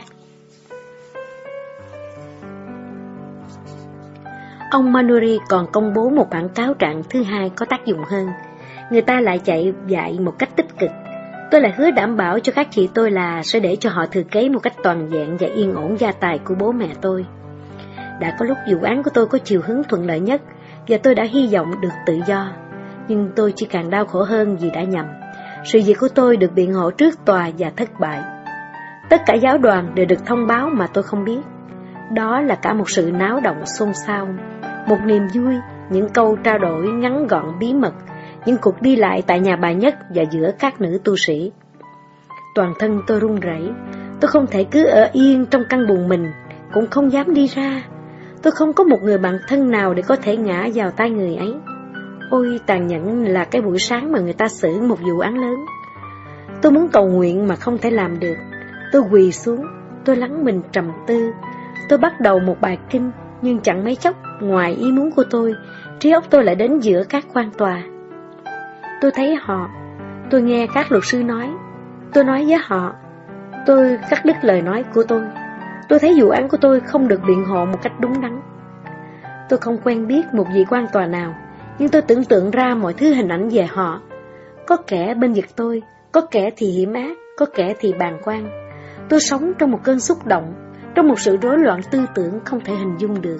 Ông Manuri còn công bố một bản cáo trạng thứ hai có tác dụng hơn. Người ta lại chạy dạy một cách tích cực. Tôi lại hứa đảm bảo cho các chị tôi là sẽ để cho họ thừa kế một cách toàn vẹn và yên ổn gia tài của bố mẹ tôi. Đã có lúc vụ án của tôi có chiều hướng thuận lợi nhất, và tôi đã hy vọng được tự do. Nhưng tôi chỉ càng đau khổ hơn vì đã nhầm. Sự việc của tôi được biện hộ trước tòa và thất bại. Tất cả giáo đoàn đều được thông báo mà tôi không biết. Đó là cả một sự náo động xôn xao, một niềm vui, những câu trao đổi ngắn gọn bí mật, những cuộc đi lại tại nhà bà Nhất và giữa các nữ tu sĩ. Toàn thân tôi run rẩy, tôi không thể cứ ở yên trong căn buồng mình, cũng không dám đi ra. Tôi không có một người bạn thân nào để có thể ngã vào tay người ấy. Ôi tàn nhẫn là cái buổi sáng mà người ta xử một vụ án lớn. Tôi muốn cầu nguyện mà không thể làm được. Tôi quỳ xuống, tôi lắng mình trầm tư. Tôi bắt đầu một bài kinh, nhưng chẳng mấy chốc, ngoài ý muốn của tôi, trí óc tôi lại đến giữa các quan tòa. Tôi thấy họ, tôi nghe các luật sư nói, tôi nói với họ, tôi cắt đứt lời nói của tôi. Tôi thấy vụ án của tôi không được biện hộ một cách đúng đắn. Tôi không quen biết một vị quan tòa nào, nhưng tôi tưởng tượng ra mọi thứ hình ảnh về họ. Có kẻ bên vực tôi, có kẻ thì hiểm ác, có kẻ thì bàng quan. Tôi sống trong một cơn xúc động, trong một sự rối loạn tư tưởng không thể hình dung được.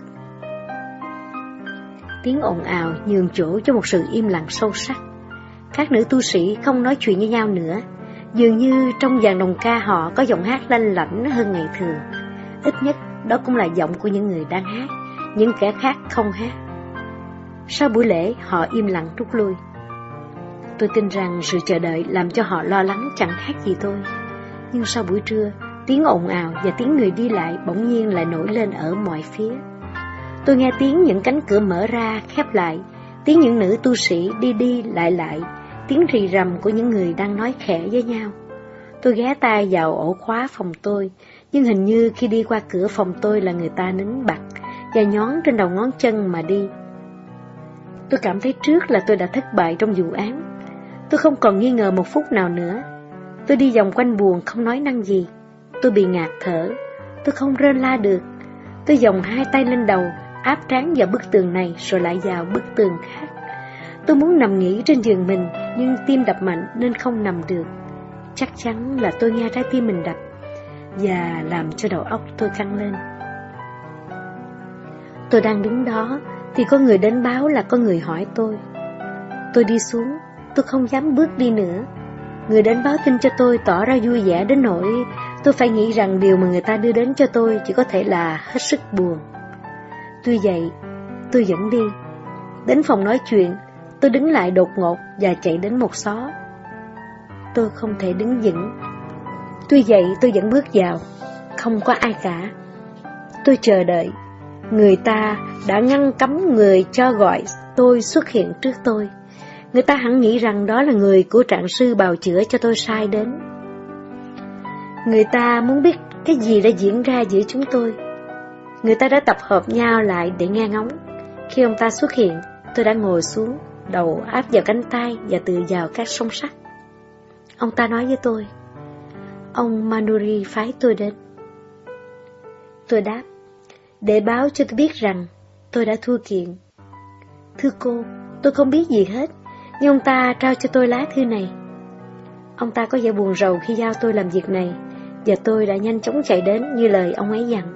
Tiếng ồn ào nhường chỗ cho một sự im lặng sâu sắc. Các nữ tu sĩ không nói chuyện với nhau nữa. Dường như trong dàn đồng ca họ có giọng hát lanh lảnh hơn ngày thường. Ít nhất đó cũng là giọng của những người đang hát, những kẻ khác không hát. Sau buổi lễ họ im lặng rút lui. Tôi tin rằng sự chờ đợi làm cho họ lo lắng chẳng khác gì tôi. Nhưng sau buổi trưa, tiếng ồn ào và tiếng người đi lại bỗng nhiên lại nổi lên ở mọi phía. Tôi nghe tiếng những cánh cửa mở ra, khép lại, tiếng những nữ tu sĩ đi đi lại, tiếng rì rầm của những người đang nói khẽ với nhau. Tôi ghé tai vào ổ khóa phòng tôi, nhưng hình như khi đi qua cửa phòng tôi là người ta nín bặt và nhón trên đầu ngón chân mà đi. Tôi cảm thấy trước là tôi đã thất bại trong vụ án. Tôi không còn nghi ngờ một phút nào nữa. Tôi đi vòng quanh buồng không nói năng gì. Tôi bị ngạt thở. Tôi không rên la được. Tôi vòng hai tay lên đầu, áp trán vào bức tường này rồi lại vào bức tường khác. Tôi muốn nằm nghỉ trên giường mình, nhưng tim đập mạnh nên không nằm được. Chắc chắn là tôi nghe trái tim mình đập, và làm cho đầu óc tôi căng lên. Tôi đang đứng đó thì có người đến báo là có người hỏi tôi. Tôi đi xuống, tôi không dám bước đi nữa. Người đến báo tin cho tôi tỏ ra vui vẻ đến nỗi tôi phải nghĩ rằng điều mà người ta đưa đến cho tôi chỉ có thể là hết sức buồn. Tuy vậy, tôi vẫn đi. Đến phòng nói chuyện, tôi đứng lại đột ngột và chạy đến một xó. Tôi không thể đứng vững. Tuy vậy, tôi vẫn bước vào. Không có ai cả. Tôi chờ đợi. Người ta đã ngăn cấm người cho gọi tôi xuất hiện trước tôi. Người ta hẳn nghĩ rằng đó là người của trạng sư bào chữa cho tôi sai đến. Người ta muốn biết cái gì đã diễn ra giữa chúng tôi. Người ta đã tập hợp nhau lại để nghe ngóng. Khi ông ta xuất hiện, tôi đã ngồi xuống, đầu áp vào cánh tay và tựa vào các song sắt. Ông ta nói với tôi, ông Manuri phái tôi đến. Tôi đáp, để báo cho tôi biết rằng tôi đã thua kiện. Thưa cô, tôi không biết gì hết, nhưng ông ta trao cho tôi lá thư này. Ông ta có vẻ buồn rầu khi giao tôi làm việc này, và tôi đã nhanh chóng chạy đến như lời ông ấy dặn.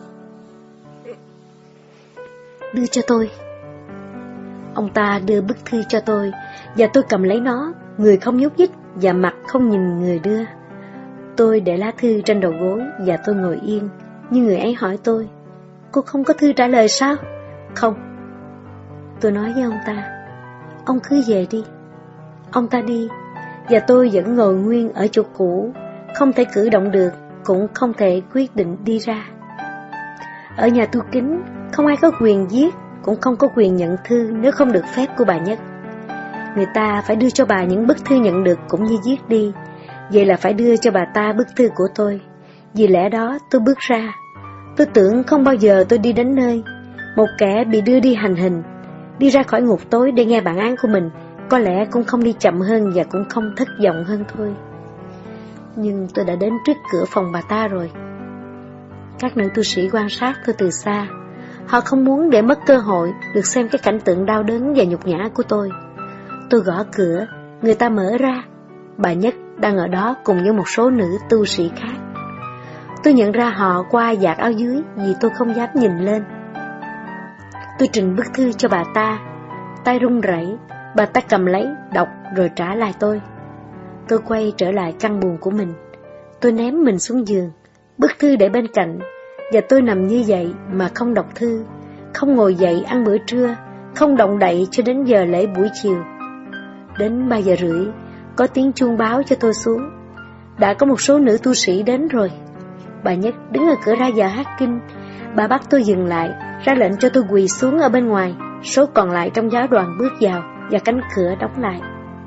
Đưa cho tôi. Ông ta đưa bức thư cho tôi, và tôi cầm lấy nó, người không nhúc nhích và mặt không nhìn người đưa. Tôi để lá thư trên đầu gối và tôi ngồi yên, nhưng người ấy hỏi tôi, cô không có thư trả lời sao? Không. Tôi nói với ông ta, ông cứ về đi. Ông ta đi, và tôi vẫn ngồi nguyên ở chỗ cũ, không thể cử động được, cũng không thể quyết định đi ra. Ở nhà tu kính, không ai có quyền viết, cũng không có quyền nhận thư nếu không được phép của bà Nhất. Người ta phải đưa cho bà những bức thư nhận được cũng như viết đi, vậy là phải đưa cho bà ta bức thư của tôi. Vì lẽ đó tôi bước ra. Tôi tưởng không bao giờ tôi đi đến nơi một kẻ bị đưa đi hành hình, đi ra khỏi ngục tối để nghe bản án của mình, có lẽ cũng không đi chậm hơn và cũng không thất vọng hơn thôi. Nhưng tôi đã đến trước cửa phòng bà ta rồi. Các nữ tu sĩ quan sát tôi từ xa. Họ không muốn để mất cơ hội được xem cái cảnh tượng đau đớn và nhục nhã của tôi. Tôi gõ cửa, người ta mở ra. Bà Nhất đang ở đó cùng với một số nữ tu sĩ khác. Tôi nhận ra họ qua vạt áo dưới vì tôi không dám nhìn lên. Tôi trình bức thư cho bà ta. Tay run rẩy, bà ta cầm lấy, đọc rồi trả lại tôi. Tôi quay trở lại căn buồng của mình. Tôi ném mình xuống giường, bức thư để bên cạnh, và tôi nằm như vậy mà không đọc thư, không ngồi dậy ăn bữa trưa, không động đậy cho đến giờ lễ buổi chiều. Đến 3 giờ rưỡi, có tiếng chuông báo cho tôi xuống. Đã có một số nữ tu sĩ đến rồi. Bà Nhất đứng ở cửa ra giờ hát kinh. Bà bắt tôi dừng lại, ra lệnh cho tôi quỳ xuống ở bên ngoài. Số còn lại trong giáo đoàn bước vào và cánh cửa đóng lại.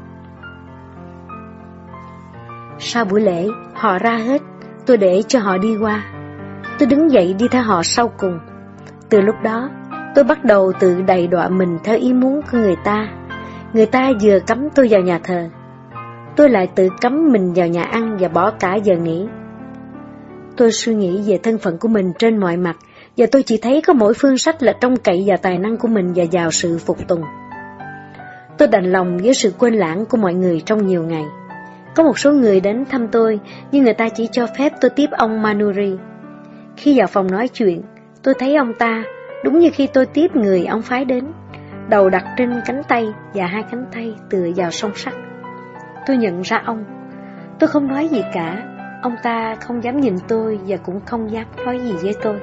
Sau buổi lễ, họ ra hết. Tôi để cho họ đi qua. Tôi đứng dậy đi theo họ sau cùng. Từ lúc đó, tôi bắt đầu tự đầy đọa mình theo ý muốn của người ta. Người ta vừa cấm tôi vào nhà thờ, tôi lại tự cấm mình vào nhà ăn và bỏ cả giờ nghỉ. Tôi suy nghĩ về thân phận của mình trên mọi mặt, và tôi chỉ thấy có mỗi phương sách là trông cậy vào tài năng của mình và vào sự phục tùng. Tôi đành lòng với sự quên lãng của mọi người trong nhiều ngày. Có một số người đến thăm tôi, nhưng người ta chỉ cho phép tôi tiếp ông Manuri. Khi vào phòng nói chuyện, tôi thấy ông ta, đúng như khi tôi tiếp người ông phái đến, đầu đặt trên cánh tay và hai cánh tay tựa vào song sắt. Tôi nhận ra ông. Tôi không nói gì cả. Ông ta không dám nhìn tôi và cũng không dám nói gì với tôi.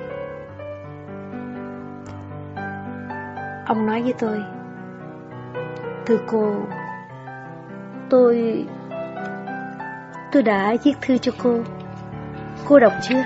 Ông nói với tôi, thưa cô, tôi đã viết thư cho cô đọc chưa?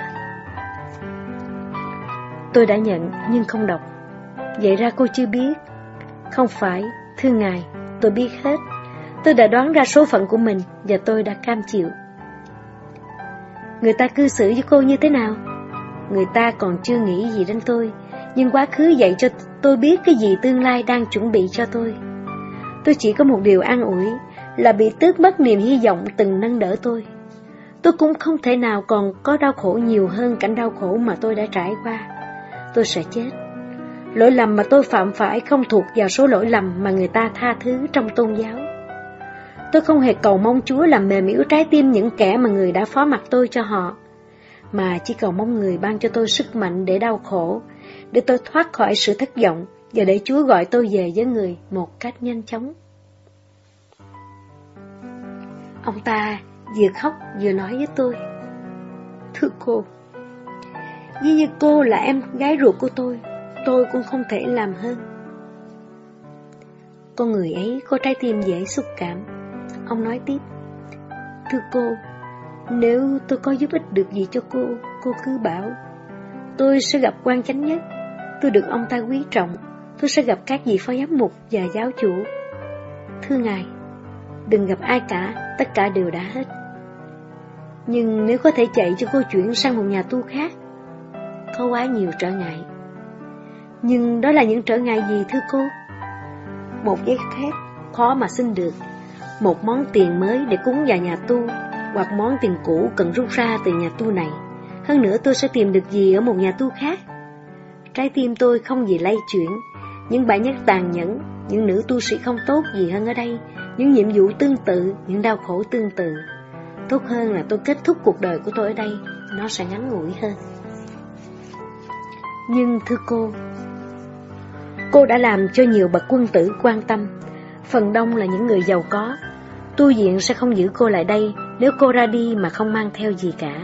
Tôi đã nhận nhưng không đọc. Vậy ra cô chưa biết? Không phải, thưa ngài, tôi biết hết. Tôi đã đoán ra số phận của mình và tôi đã cam chịu. Người ta cư xử với cô như thế nào? Người ta còn chưa nghĩ gì đến tôi, nhưng quá khứ dạy cho tôi biết cái gì tương lai đang chuẩn bị cho tôi. Tôi chỉ có một điều an ủi là bị tước mất niềm hy vọng từng nâng đỡ tôi. Tôi cũng không thể nào còn có đau khổ nhiều hơn cảnh đau khổ mà tôi đã trải qua. Tôi sẽ chết. Lỗi lầm mà tôi phạm phải không thuộc vào số lỗi lầm mà người ta tha thứ trong tôn giáo. Tôi không hề cầu mong Chúa làm mềm yếu trái tim những kẻ mà người đã phó mặc tôi cho họ, mà chỉ cầu mong người ban cho tôi sức mạnh để đau khổ, để tôi thoát khỏi sự thất vọng và để Chúa gọi tôi về với người một cách nhanh chóng. Ông ta vừa khóc vừa nói với tôi, thưa cô, vì như cô là em gái ruột của tôi cũng không thể làm hơn. Con người ấy có trái tim dễ xúc cảm. Ông nói tiếp, thưa cô, nếu tôi có giúp ích được gì cho cô cứ bảo. Tôi sẽ gặp quan chánh nhất, tôi được ông ta quý trọng, tôi sẽ gặp các vị phó giám mục và giáo chủ. Thưa Ngài, đừng gặp ai cả, tất cả đều đã hết. Nhưng nếu có thể chạy cho cô chuyển sang một nhà tu khác, có quá nhiều trở ngại. Nhưng đó là những trở ngại gì thưa cô? Một giấy phép khó mà xin được, một món tiền mới để cúng vào nhà tu, hoặc món tiền cũ cần rút ra từ nhà tu này. Hơn nữa tôi sẽ tìm được gì ở một nhà tu khác? Trái tim tôi không gì lay chuyển. Những bãi nhát tàn nhẫn, những nữ tu sĩ không tốt gì hơn ở đây, những nhiệm vụ tương tự, những đau khổ tương tự. Tốt hơn là tôi kết thúc cuộc đời của tôi ở đây, nó sẽ ngắn ngủi hơn. Nhưng thưa cô đã làm cho nhiều bậc quân tử quan tâm, phần đông là những người giàu có. Tu viện sẽ không giữ cô lại đây nếu cô ra đi mà không mang theo gì cả.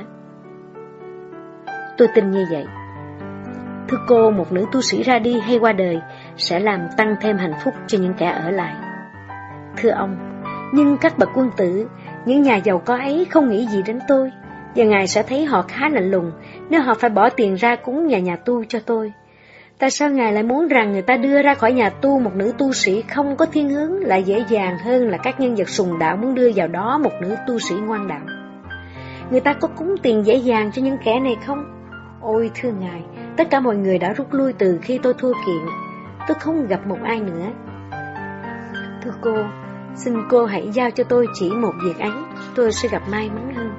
Tôi tin như vậy. Thưa cô, một nữ tu sĩ ra đi hay qua đời sẽ làm tăng thêm hạnh phúc cho những kẻ ở lại. Thưa ông, nhưng các bậc quân tử, những nhà giàu có ấy không nghĩ gì đến tôi, và Ngài sẽ thấy họ khá lạnh lùng nếu họ phải bỏ tiền ra cúng nhà tu cho tôi. Tại sao Ngài lại muốn rằng người ta đưa ra khỏi nhà tu một nữ tu sĩ không có thiên hướng lại dễ dàng hơn là các nhân vật sùng đạo muốn đưa vào đó một nữ tu sĩ ngoan đạo? Người ta có cúng tiền dễ dàng cho những kẻ này không? Ôi thưa Ngài, tất cả mọi người đã rút lui từ khi tôi thua kiện. Tôi không gặp một ai nữa. Thưa cô, xin cô hãy giao cho tôi chỉ một việc ấy, tôi sẽ gặp may mắn hơn.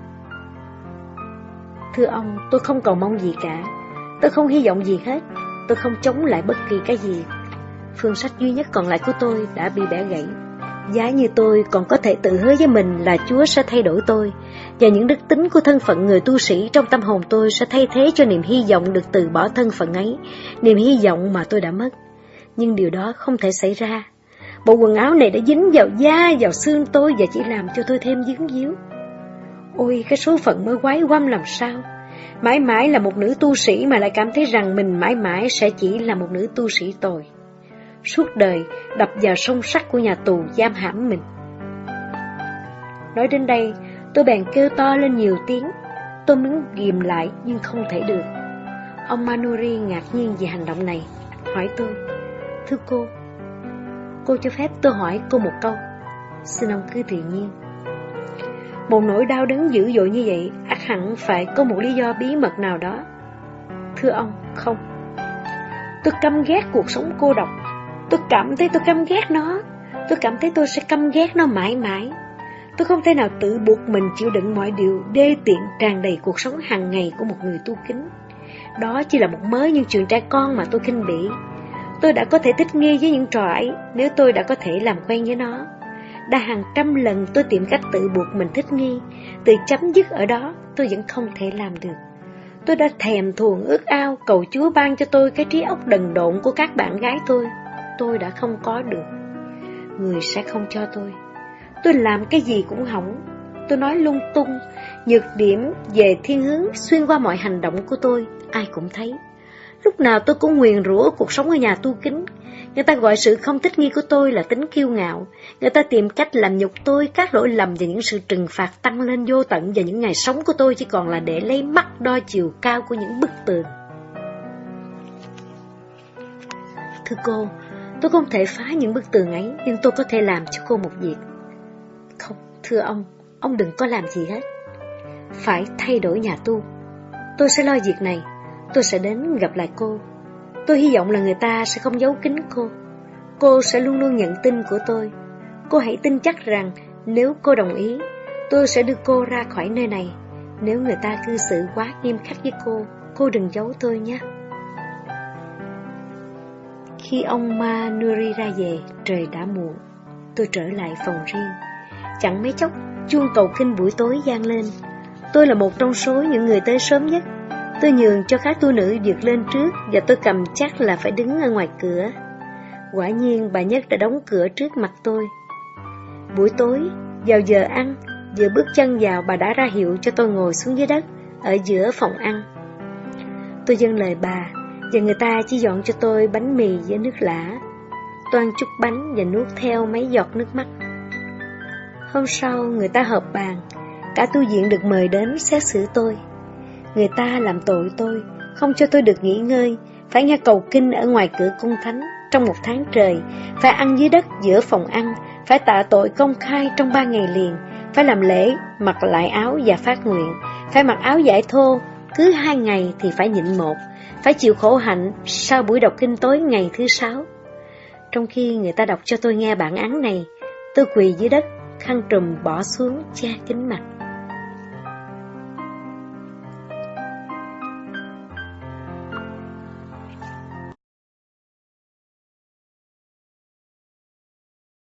Thưa ông, tôi không cầu mong gì cả. Tôi không hy vọng gì hết. Tôi không chống lại bất kỳ cái gì. Phương sách duy nhất còn lại của tôi đã bị bẻ gãy. Giá như tôi còn có thể tự hứa với mình là Chúa sẽ thay đổi tôi, và những đức tính của thân phận người tu sĩ trong tâm hồn tôi sẽ thay thế cho niềm hy vọng được từ bỏ thân phận ấy, niềm hy vọng mà tôi đã mất. Nhưng điều đó không thể xảy ra. Bộ quần áo này đã dính vào da, vào xương tôi và chỉ làm cho tôi thêm díu díu. Ôi, cái số phận mới quái quăm làm sao. Mãi mãi là một nữ tu sĩ mà lại cảm thấy rằng mình mãi mãi sẽ chỉ là một nữ tu sĩ tồi. Suốt đời đập vào song sắt của nhà tù giam hãm mình. Nói đến đây, tôi bèn kêu to lên nhiều tiếng. Tôi muốn ghìm lại nhưng không thể được. Ông Manuri ngạc nhiên về hành động này, hỏi tôi: Thưa cô cho phép tôi hỏi cô một câu? Xin ông cứ tự nhiên. Một nỗi đau đớn dữ dội như vậy ắt hẳn phải có một lý do bí mật nào đó. Thưa ông, không. Tôi căm ghét cuộc sống cô độc. Tôi cảm thấy tôi căm ghét nó. Tôi cảm thấy tôi sẽ căm ghét nó mãi mãi. Tôi không thể nào tự buộc mình chịu đựng mọi điều đê tiện tràn đầy cuộc sống hàng ngày của một người tu kính. Đó chỉ là một mớ những chuyện trẻ con mà tôi khinh bỉ. Tôi đã có thể thích nghi với những trò ấy nếu tôi đã có thể làm quen với nó. Đã hàng trăm lần tôi tìm cách tự buộc mình thích nghi, tự chấm dứt ở đó, tôi vẫn không thể làm được. Tôi đã thèm thuồng ước ao cầu Chúa ban cho tôi cái trí óc đần độn của các bạn gái tôi đã không có được. Người sẽ không cho tôi. Tôi làm cái gì cũng hỏng. Tôi nói lung tung, nhược điểm về thiên hướng xuyên qua mọi hành động của tôi, ai cũng thấy. Lúc nào tôi cũng nguyền rủa cuộc sống ở nhà tu kính. Người ta gọi sự không thích nghi của tôi là tính kiêu ngạo. Người ta tìm cách làm nhục tôi, các lỗi lầm và những sự trừng phạt tăng lên vô tận, và những ngày sống của tôi chỉ còn là để lấy mắt đo chiều cao của những bức tường. Thưa cô, tôi không thể phá những bức tường ấy, nhưng tôi có thể làm cho cô một việc. Không, thưa ông đừng có làm gì hết. Phải thay đổi nhà tu. Tôi sẽ lo việc này. Tôi sẽ đến gặp lại cô. Tôi hy vọng là người ta sẽ không giấu kín cô. Cô sẽ luôn luôn nhận tin của tôi. Cô hãy tin chắc rằng nếu cô đồng ý, tôi sẽ đưa cô ra khỏi nơi này. Nếu người ta cư xử quá nghiêm khắc với cô đừng giấu tôi nhé. Khi ông Manuri ra về, trời đã muộn. Tôi trở lại phòng riêng. Chẳng mấy chốc, chuông cầu kinh buổi tối vang lên. Tôi là một trong số những người tới sớm nhất. Tôi nhường cho các tu nữ vượt lên trước, và tôi cầm chắc là phải đứng ở ngoài cửa. Quả nhiên bà Nhất đã đóng cửa trước mặt tôi. Buổi tối, vào giờ ăn, vừa bước chân vào bà đã ra hiệu cho tôi ngồi xuống dưới đất, ở giữa phòng ăn. Tôi dâng lời bà, và người ta chỉ dọn cho tôi bánh mì với nước lã. Tôi ăn chút bánh và nuốt theo mấy giọt nước mắt. Hôm sau, người ta họp bàn, cả tu viện được mời đến xét xử tôi. Người ta làm tội tôi, không cho tôi được nghỉ ngơi, phải nghe cầu kinh ở ngoài cửa cung thánh trong một tháng trời, phải ăn dưới đất giữa phòng ăn, phải tạ tội công khai trong 3 ngày liền, phải làm lễ, mặc lại áo và phát nguyện, phải mặc áo vải thô, cứ 2 ngày thì phải nhịn một, phải chịu khổ hạnh sau buổi đọc kinh tối ngày thứ 6. Trong khi người ta đọc cho tôi nghe bản án này, tôi quỳ dưới đất, khăn trùm bỏ xuống che kín mặt.